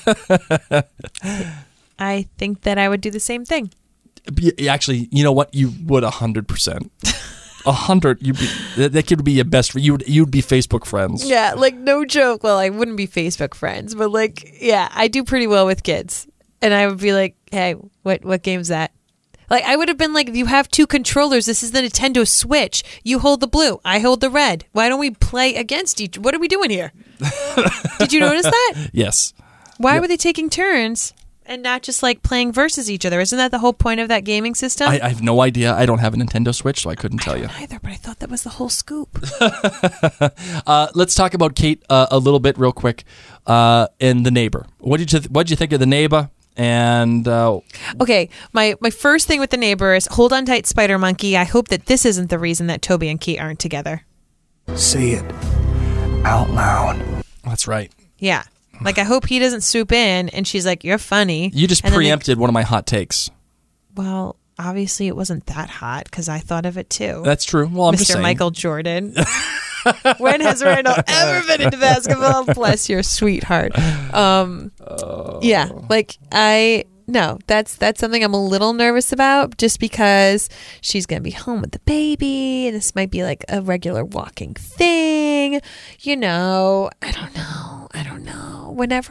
I think that I would do the same thing. Actually, you know what? You would 100%. 100. That kid would be your best friend. You'd be Facebook friends. Yeah, like no joke. Well, I wouldn't be Facebook friends, but like, yeah, I do pretty well with kids, and I would be like, hey, what game's that? Like, I would have been like, you have two controllers. This is the Nintendo Switch. You hold the blue. I hold the red. Why don't we play against each? What are we doing here? Did you notice that? Yes. Why were they taking turns and not just like playing versus each other? Isn't that the whole point of that gaming system? I have no idea. I don't have a Nintendo Switch, so I couldn't tell you. Either, but I thought that was the whole scoop. Let's talk about Kate a little bit real quick. And The Neighbor. What did you think of The Neighbor? And okay, my first thing with The Neighbor is hold on tight, Spider Monkey. I hope that this isn't the reason that Toby and Kate aren't together. Say it out loud. That's right. Yeah. Like, I hope he doesn't swoop in and she's like, you're funny. You just preempted one of my hot takes. Well, obviously it wasn't that hot because I thought of it too. That's true. Well, I'm just saying. Mr. Michael Jordan. When has Randall ever been into basketball? Bless your sweetheart. Yeah, like that's something I'm a little nervous about, just because she's gonna be home with the baby, and this might be like a regular walking thing. You know, I don't know. Whenever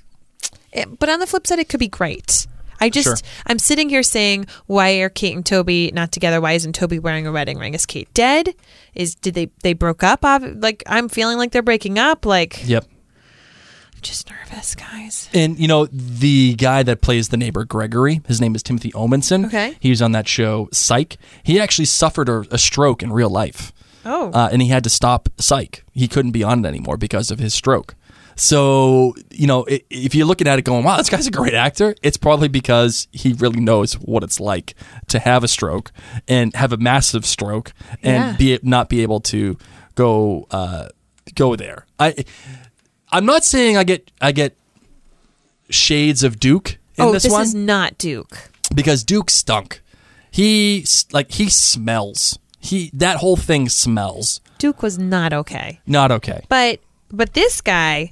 but on the flip side, it could be great. I'm sitting here saying, why are Kate and Toby not together? Why isn't Toby wearing a wedding ring? Is Kate dead? Did they broke up? Like, I'm feeling like they're breaking up. Like, yep. I'm just nervous, guys. And, you know, the guy that plays the neighbor, Gregory, his name is Timothy Omenson. Okay. He was on that show, Psych. He actually suffered a stroke in real life. Oh. And he had to stop Psych. He couldn't be on it anymore because of his stroke. So, you know, if you're looking at it going, wow, this guy's a great actor, it's probably because he really knows what it's like to have a stroke and have a massive stroke and not be able to go there. I'm not saying I get shades of Duke in this one. Oh, this is not Duke. Because Duke stunk. He smells. That whole thing smells. Duke was not okay. Not okay. But this guy,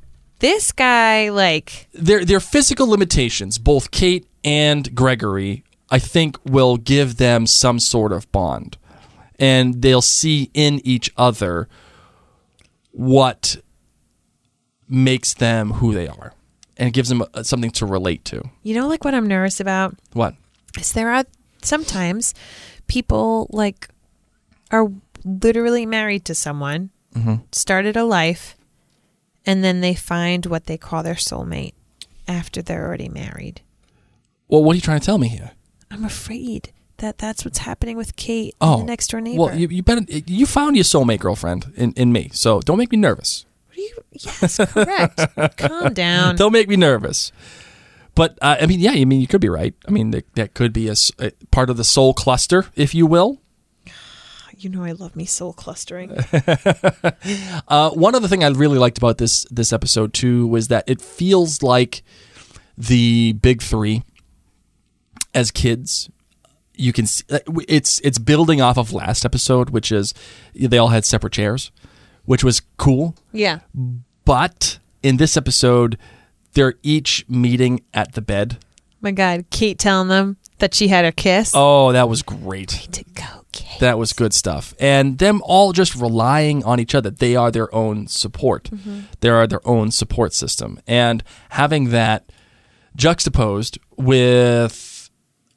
like, their physical limitations, both Kate and Gregory, I think will give them some sort of bond, and they'll see in each other what makes them who they are, and it gives them something to relate to. you know, like what I'm nervous about What? is there are sometimes people like are literally married to someone, started a life, and then they find what they call their soulmate after they're already married. Well, what are you trying to tell me here? I'm afraid that that's what's happening with Kate, Oh, the next door neighbor. Well, you found your soulmate girlfriend in me, so don't make me nervous. Yes, correct. Calm down. Don't make me nervous. But you could be right. I mean, that could be a part of the soul cluster, if you will. You know I love me soul clustering. One other thing I really liked about this episode too was that it feels like the big three as kids. You can see it's building off of last episode, which is they all had separate chairs, which was cool. Yeah. But in this episode, they're each meeting at the bed. My God, Kate telling them that she had her kiss. Oh, that was great. To go, Kate. That was good stuff. And them all just relying on each other. They are their own support. They are their own support system. And having that juxtaposed with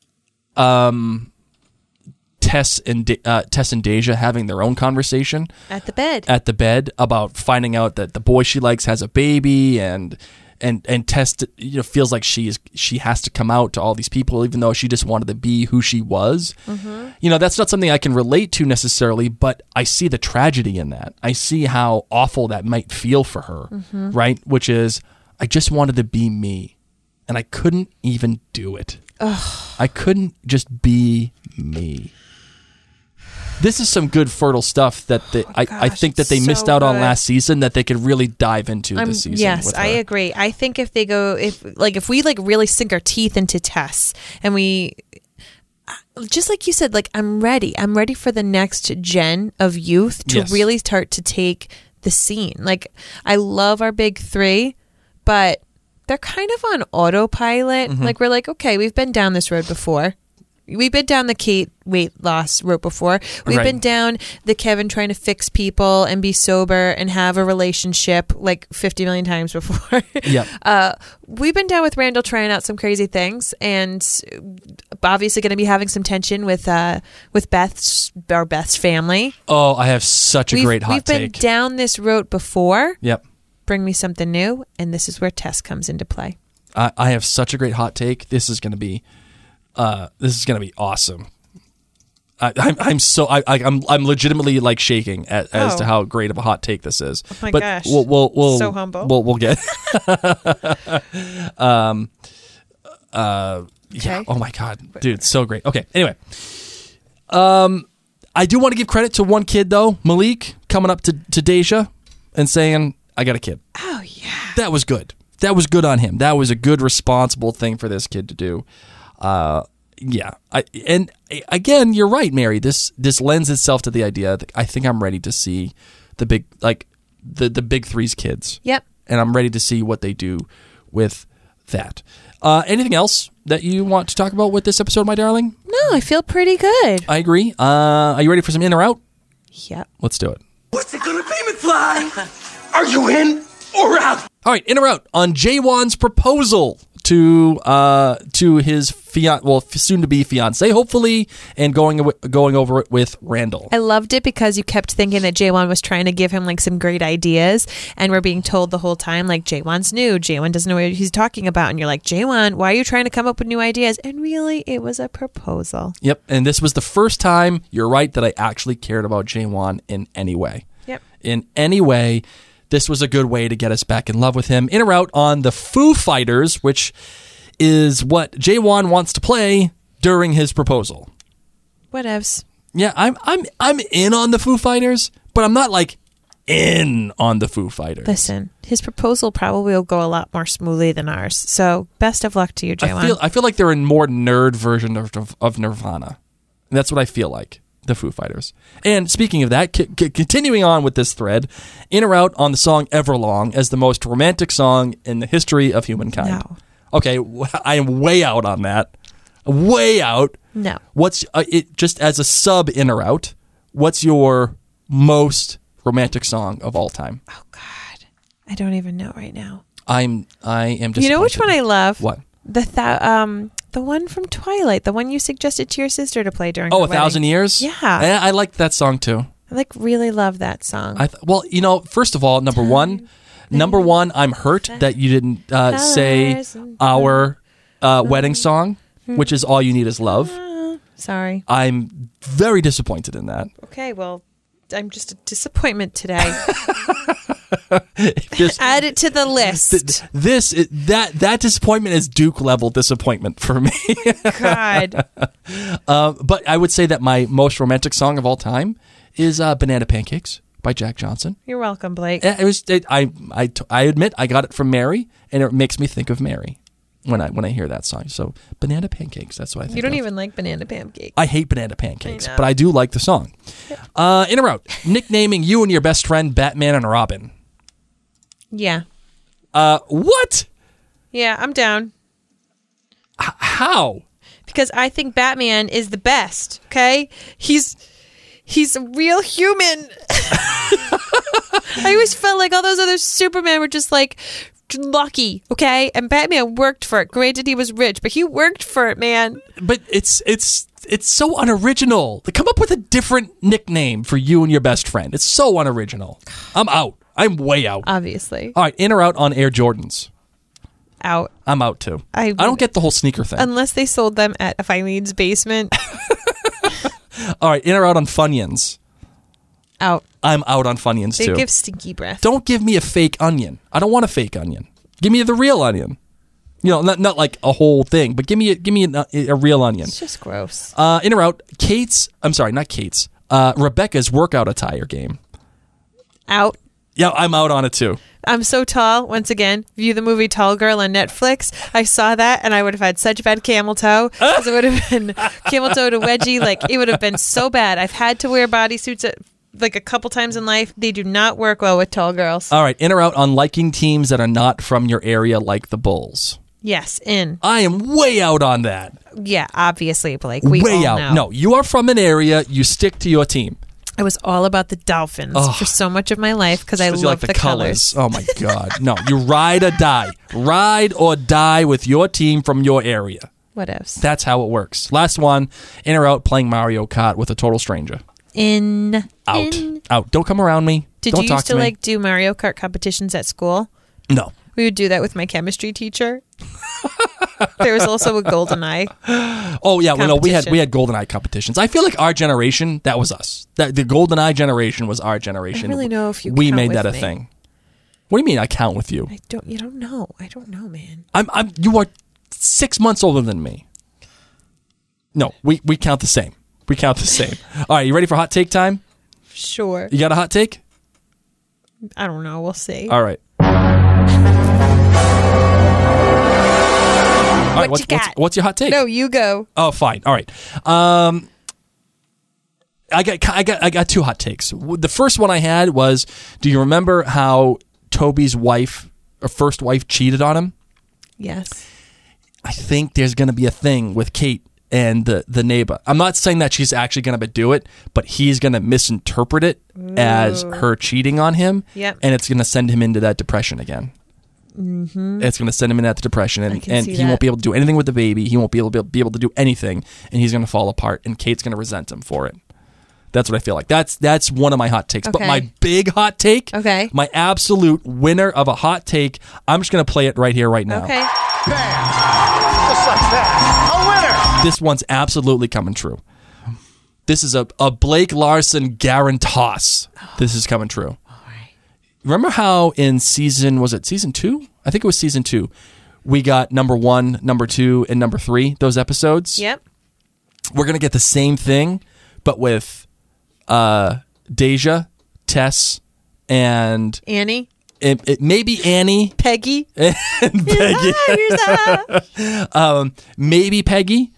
Tess and Deja having their own conversation At the bed about finding out that the boy she likes has a baby, and Tess feels like she has to come out to all these people even though she just wanted to be who she was. That's not something I can relate to necessarily, but I see the tragedy in that. I see how awful that might feel for her, right? Which is, I just wanted to be me, and I couldn't even do it. I couldn't just be me. This is some good fertile stuff that I think that they missed out on last season that they could really dive into this season. Yes, I agree. I think if we really sink our teeth into Tess, and we, just like you said, like I'm ready for the next gen of youth to really start to take the scene. Like, I love our big three, but they're kind of on autopilot. Like, we're like, okay, we've been down this road before. We've been down the Kate weight loss road before. We've been down the Kevin trying to fix people and be sober and have a relationship like 50 million times before. We've been down with Randall trying out some crazy things, and obviously going to be having some tension with Beth's family. Oh, I have such a great hot take. We've been down this road before. Yep. Bring me something new, and this is where Tess comes into play. I have such a great hot take. This is going to be awesome. I'm legitimately like shaking as to how great of a hot take this is. Oh my gosh! We'll so humble. We'll get. Okay. Oh my God, dude, so great. Okay. Anyway, I do want to give credit to one kid though, Malik, coming up to Deja and saying, "I got a kid." Oh yeah. That was good. That was good on him. That was a good, responsible thing for this kid to do. And again, you're right, Mary. This lends itself to the idea that I think I'm ready to see the big big three's kids. Yep. And I'm ready to see what they do with that. Anything else that you want to talk about with this episode, my darling? No, I feel pretty good. I agree. Are you ready for some in or out? Yep. Let's do it. What's it gonna be, McFly? Are you in or out? All right, in or out on Jaewon's proposal to his soon to be fiance, hopefully, and going over it with Randall. I loved it because you kept thinking that Jaewon was trying to give him like some great ideas, and we're being told the whole time like Jaewon's new, Jaewon doesn't know what he's talking about, and you're like, Jaewon, why are you trying to come up with new ideas? And really, it was a proposal. Yep, and this was the first time, you're right, that I actually cared about Jaewon in any way. Yep. In any way. This was a good way to get us back in love with him. In or out on the Foo Fighters, which is what Jaewon wants to play during his proposal. Whatevs. Yeah, I'm in on the Foo Fighters, but I'm not like in on the Foo Fighters. Listen, his proposal probably will go a lot more smoothly than ours. So best of luck to you, J1. I feel like they're a more nerd version of Nirvana. And that's what I feel like, the Foo Fighters. And speaking of that, continuing on with this thread, in or out on the song Everlong as the most romantic song in the history of humankind. No. Okay, I am way out on that. Way out. No. What's it just as a sub in or out? What's your most romantic song of all time? Oh God, I don't even know right now. I am disappointed. You know which one I love? What? The one from Twilight, the one you suggested to your sister to play during. Oh, her 1,000 wedding. Years. Yeah, I like that song too. I really love that song. Well, first of all, number one, I'm hurt that you didn't say our wedding song, which is All You Need Is Love. Sorry. I'm very disappointed in that. Okay, well, I'm just a disappointment today. Add it to the list. That disappointment is Duke level disappointment for me. God. But I would say that my most romantic song of all time is "Banana Pancakes" by Jack Johnson. You're welcome, Blake. I admit I got it from Mary, and it makes me think of Mary when I hear that song. So "Banana Pancakes," that's what I think. You don't of. even like banana pancakes. I hate banana pancakes, I know. but I do like the song. In or out, nicknaming you and your best friend Batman and Robin. Yeah. What? Yeah, I'm down. How? Because I think Batman is the best, okay? He's a real human. I always felt like all those other Supermen were just like lucky, okay? And Batman worked for it. Granted, he was rich, but he worked for it, man. But it's so unoriginal. Come up with a different nickname for you and your best friend. It's so unoriginal. I'm out. I'm way out. Obviously. All right, in or out on Air Jordans? Out. I'm out too. I don't get the whole sneaker thing. Unless they sold them at Eileen's basement. All right, in or out on Funyuns? Out. I'm out on Funyuns They too. give stinky breath. Don't give me a fake onion. I don't want a fake onion. Give me the real onion. Not like a whole thing, but give me a real onion. It's just gross. In or out, Rebecca's workout attire game. Out. Yeah, I'm out on it too. I'm so tall. Once again, view the movie Tall Girl on Netflix. I saw that and I would have had such bad camel toe because it would have been camel toe to wedgie. Like it would have been so bad. I've had to wear bodysuits like a couple times in life. They do not work well with tall girls. All right, in or out on liking teams that are not from your area, like the Bulls. Yes, in. I am way out on that. Yeah, obviously, Blake. We way all out. know. No, you are from an area. You stick to your team. I was all about the Dolphins for so much of my life because I love you like the colors. Oh my God. No, you ride or die. Ride or die with your team from your area. Whatevs. That's how it works. Last one, in or out playing Mario Kart with a total stranger. In. Out. In. Out. Don't come around me. Did Don't you talk used to me. like do Mario Kart competitions at school? No. We would do that with my chemistry teacher. There was also a GoldenEye. Oh yeah, well, no, we had competition. GoldenEye competitions. I feel like our generation, that was us. That the GoldenEye generation was our generation. I don't really know if you we count made with that a me. thing. What do you mean I count with you? You don't know. I don't know, man. You are 6 months older than me. No, we count the same. We count the same. All right, you ready for hot take time? Sure. You got a hot take? I don't know. We'll see. All right. All right, What you got? what's your hot take? No, you go. Oh, fine. All right. I got two hot takes. The first one I had was, do you remember how Toby's first wife cheated on him? Yes. I think there's going to be a thing with Kate and the neighbor. I'm not saying that she's actually going to do it, but he's going to misinterpret it as her cheating on him. Yep. And it's going to send him into that depression again. Mm-hmm. It's going to send him in that depression, and he won't be able to do anything with the baby. He won't be able to do anything, and he's going to fall apart. And Kate's going to resent him for it. That's what I feel like. That's one of my hot takes. Okay. But my big hot take, Okay. my absolute winner of a hot take, I'm just going to play it right here, right now. Okay. Bam! Just like that. A winner! This one's absolutely coming true. This is a Blake Larson guarantoss. This is coming true. Remember how in season 2? I think it was season 2. We got number 1, number 2, and number 3, those episodes. Yep. We're going to get the same thing, but with Deja, Tess, and Annie, it maybe Annie, Peggy, and Peggy, maybe Peggy.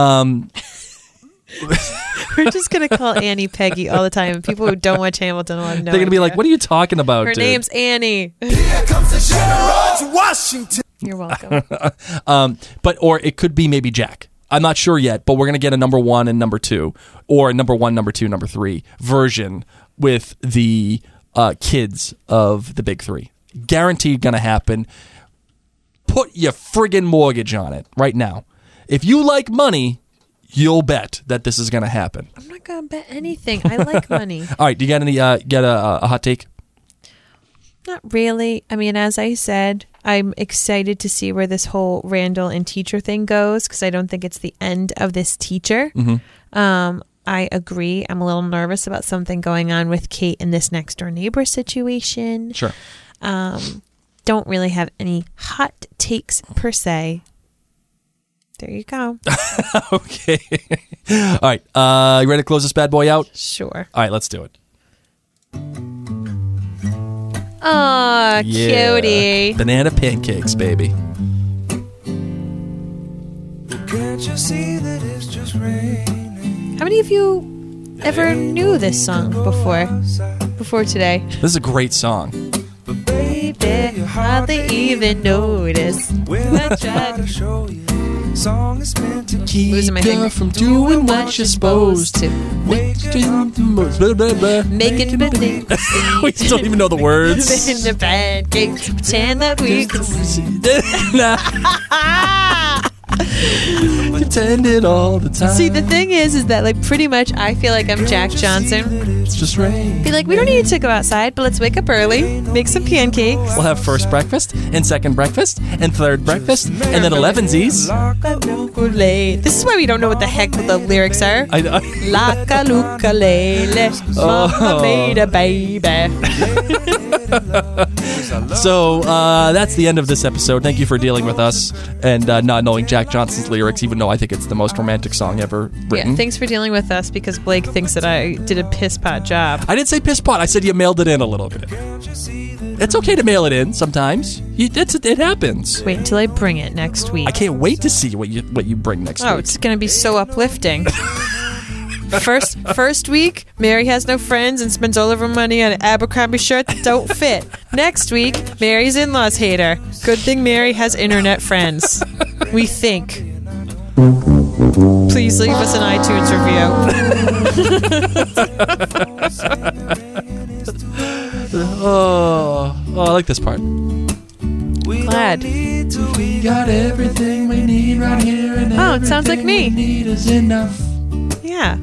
We're just gonna call Annie Peggy all the time. And people who don't watch Hamilton will have no They're gonna be like, "What are you talking about?" Her dude? name's Annie. Here comes the General Washington. You're welcome. Or it could be maybe Jack. I'm not sure yet, but we're gonna get a number 1 and number 2, or number 1, number 2, number 3 version with the kids of the big 3. Guaranteed gonna happen. Put your friggin' mortgage on it right now. If you like money, you'll bet that this is gonna happen. I'm not gonna bet anything. I like money. All right, do you got any? Get a hot take? Not really. I mean, as I said, I'm excited to see where this whole Randall and teacher thing goes because I don't think it's the end of this teacher. Mm-hmm. I agree. I'm a little nervous about something going on with Kate in this next door neighbor situation. Sure. Don't really have any hot takes per se. There you go. Okay. All right. You ready to close this bad boy out? Sure. All right, let's do it. Aw, cutie. Banana pancakes, baby. Can't you see that it's just raining? How many of you ever knew this song before today? This is a great song. Baby, you hardly even notice. When I try to show you, song is meant to Keep Losing my you finger. from doing what you're supposed to. Making the thing. We still don't even know the words. In the pancakes, pretend that we can Pretend it all the time. see. The thing is that like pretty much I feel like I'm Jack Johnson. It's just rain. Be like, we don't need to go outside, but let's wake up early, make some pancakes. We'll have first breakfast, and second breakfast, and third breakfast, and then 11sies. This is why we don't know what the heck the lyrics are. La ukulele, mama made a baby. So that's the end of this episode. Thank you for dealing with us and not knowing Jack Johnson's lyrics, even though I think it's the most romantic song ever written. Yeah, thanks for dealing with us because Blake thinks that I did a piss pot job. I didn't say piss pot. I said you mailed it in a little bit. It's okay to mail it in sometimes. It happens. Wait until I bring it next week. I can't wait to see what you bring next Oh, week. it's going to be so uplifting. First week, Mary has no friends and spends all of her money on an Abercrombie shirt that don't fit. Next week, Mary's in-laws hate her. Good thing Mary has internet friends. We think. Please leave us an iTunes review. Oh, I like this part. Glad. We got everything we need right here, and Oh, it sounds like me. we need is enough. Yeah.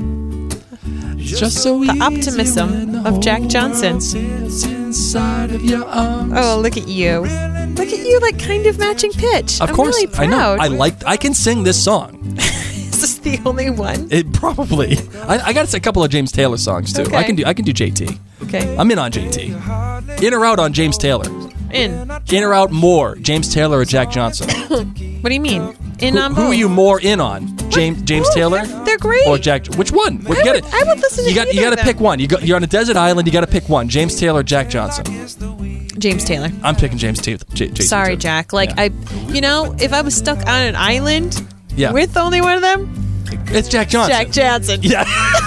Just so The easy optimism when the of Jack whole Johnson. world sits inside of your arms. Oh, look at you. Look at you, like kind of matching pitch. Of I'm course, really proud. I know. I can sing this song. Is this the only one? It probably. I got a couple of James Taylor songs too. Okay. I can do JT. Okay. I'm in on JT. In or out on James Taylor. In. In or out more, James Taylor or Jack Johnson? What do you mean? In on Who both. are you more in on? James Ooh, Taylor? They're great. Or Jack? Which one? I would listen to You got either to of pick them. one. You're on a desert island. You got to pick one. James Taylor, or Jack Johnson. James Taylor. I'm picking James Taylor. Sorry, Jack. Like Yeah. if I was stuck on an island Yeah. with only one of them, It's Jack Johnson. Jack Johnson. Yeah.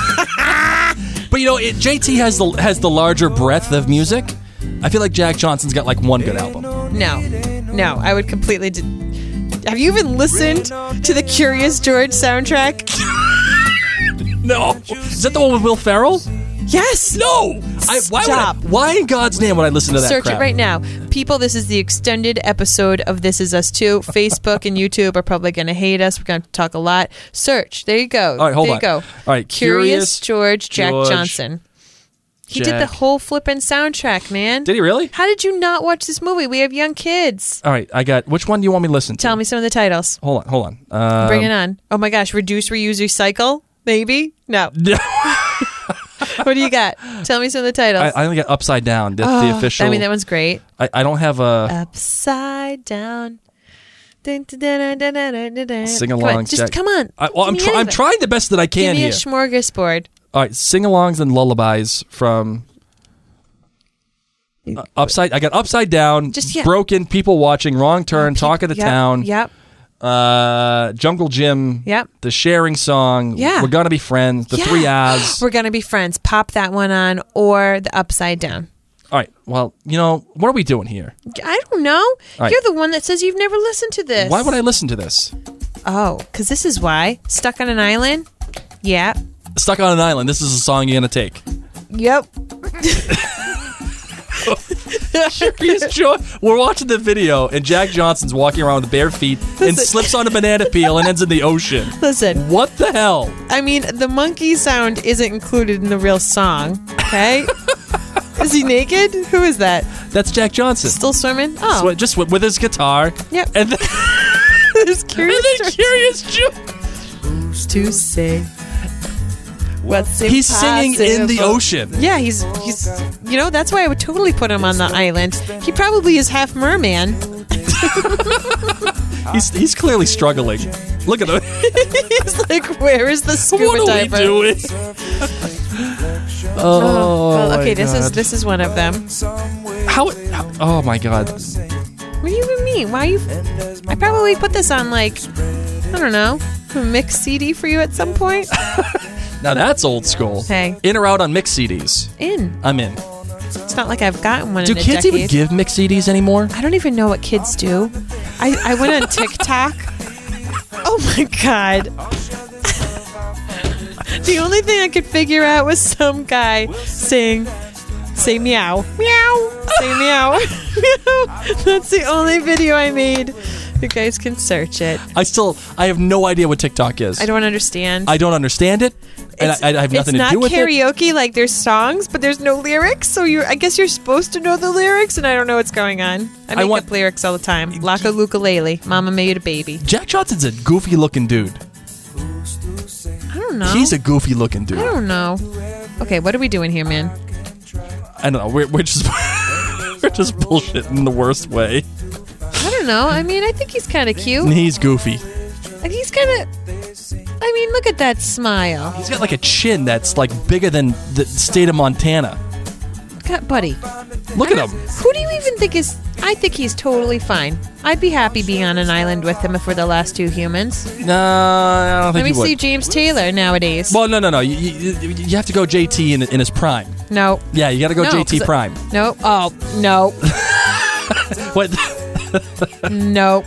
But JT has the larger breadth of music. I feel like Jack Johnson's got like one good album. No, I would completely. Have you even listened to the Curious George soundtrack? No. Is that the one with Will Ferrell? Yes. No. Stop. Why in God's name would I listen to that Search crap? it right now. People, this is the extended episode of This Is Us Too. Facebook and YouTube are probably going to hate us. We're going to talk a lot. Search. There you go. All right, hold there on. you go. All right, Curious George, Jack George, Johnson. He did the Jack. whole flippin' soundtrack, man. Did he really? How did you not watch this movie? We have young kids. All right, I got. Which one do you want me to listen to? Tell me some of the titles. Hold on. Bring it on. Oh my gosh. Reduce, reuse, recycle? Maybe? No. What do you got? Tell me some of the titles. I only got Upside Down. That's the official. I mean, that one's great. I don't have a Upside down. Sing sing-alongs. Just come on. I'm Give me I'm anything. trying the best that I can Give me here. a smorgasbord. All right, sing-alongs and lullabies from. I got Upside Down, Just, yeah. Broken, People Watching, Wrong Turn, Talk of the Yep, Town, Yep. Jungle Gym, Yep. The Sharing Song, Yeah. We're Gonna Be Friends, The Yeah. Three Oz. We're gonna be friends. Pop that one on, or the Upside Down. All right, well, what are we doing here? I don't know. right. You're the one that says you've never listened to this. Why would I listen to this? Oh, because this is why. Stuck on an Island? Yeah. Stuck on an Island, this is a song you're gonna take. Yep. Curious Joy. We're watching the video, and Jack Johnson's walking around with bare feet and slips on a banana peel and ends in the ocean. Listen, What the hell? I mean, the monkey sound isn't included in the real song, okay? Is he naked? Who is that? That's Jack Johnson. Still swimming? Oh. Just with his guitar. Yep. And then, There's curious Curious Joy. to say what's He's singing in the impossible. ocean. Yeah, he's that's why I would totally put him on the island. He probably is half merman. He's clearly struggling. Look at him. He's like, where is the scuba What are diver? we doing? Well, okay, my this God. is one of them. How? Oh my God. What do you even mean? Why you? I probably put this on I don't know, a mixed CD for you at some point. Now that's old school. Hey. In or out on mixed CDs? In. I'm in. It's not like I've gotten one Do in a kids decade. even give mixed CDs anymore? I don't even know what kids do. I went on TikTok. Oh my God. The only thing I could figure out was some guy saying, say meow. Meow. Say meow. Meow. That's the only video I made. You guys can search it. I have no idea what TikTok is. I don't understand. I don't understand it. And I have nothing to do with It's not karaoke, like there's songs, but there's no lyrics. So I guess you're supposed to know the lyrics, and I don't know what's going on. I make up lyrics all the time. Laka ukulele, Mama made a baby. Jack Johnson's a goofy looking dude. I don't know. He's a goofy looking dude. I don't know. Okay, what are we doing here, man? I don't know. We're just we're just bullshitting in the worst way. I don't know. I mean, I think he's kind of cute. He's goofy. And he's kind of. I mean, look at that smile. He's got like a chin that's like bigger than the state of Montana. God, buddy. Look at him. Who do you even think is? I think he's totally fine. I'd be happy being on an island with him if we're the last two humans. No, I don't think Let me you would. see James Taylor nowadays. Well, no. You have to go JT in his prime. No. Yeah, you got to go No, JT 'cause prime. No. Oh, no. What? No.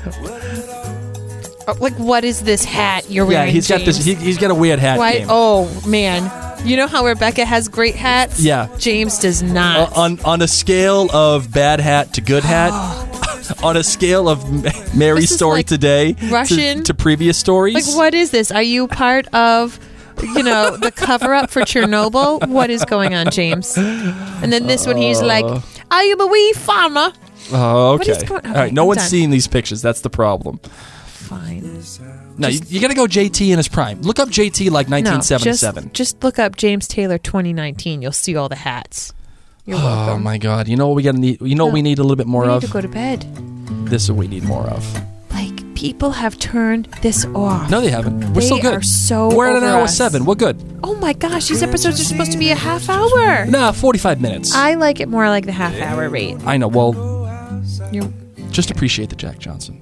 Oh, like, what is this hat you're Yeah, wearing? he's got this. James? He's got a weird hat Why? game. Oh man, you know how Rebecca has great hats? Yeah. James does not. On a scale of bad hat to good hat, on a scale of Mary's This is story like today Russian. to previous stories. Like, what is this? Are you part of, the cover up for Chernobyl? What is going on, James? And then this one, he's like, I am a wee farmer. Oh, okay. What is going- All right, okay, no I'm one's done. seeing these pictures. That's the problem. Fine. No, you got to go JT in his prime. Look up JT like 1977. No, just look up James Taylor 2019. You'll see all the hats. You're welcome. Oh my God! You know what we got to need? You know what we need a little bit more We need of? to go to bed. This is what we need more of. Like, people have turned this off. No, they haven't. We're They so good. are so We're at an over hour us. 7. We're good. Oh my gosh, these episodes are supposed to be a half hour. Nah, 45 minutes. I like it more like the half hour rate. I know. Well, You're, just appreciate the Jack Johnson.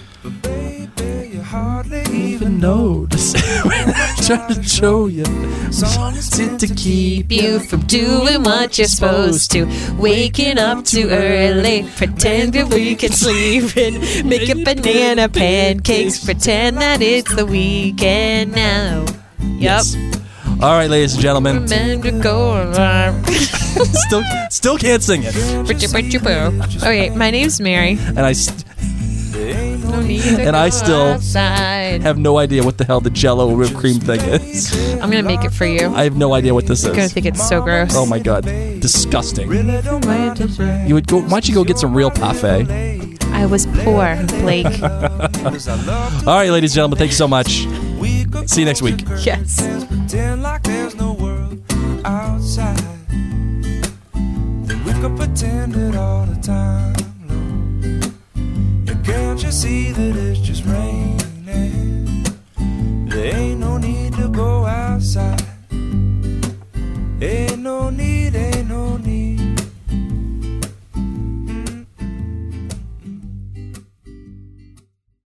Even notice when I try to show you to keep you from doing what you're supposed to. Waking up too early, pretend that we can sleep and make a banana pancakes. Pretend that it's the weekend now. Yep. Yes. All right, ladies and gentlemen. Remember to go alarm. Still can't sing it. Okay, my name's Mary. And I No need to And go I still outside. have no idea what the hell the Jello whipped cream thing is. I'm gonna make it for you. I have no idea what this I'm gonna is. think it's so gross. Oh my God, disgusting. Why did You would go. Why don't you go get some real parfait? I was poor, Blake. All right, ladies and gentlemen, thank you so much. See you next week. Yes. Pretend like there's no world outside. Then we could pretend it all the time. Lord. Yeah, can't you see that it's just rain?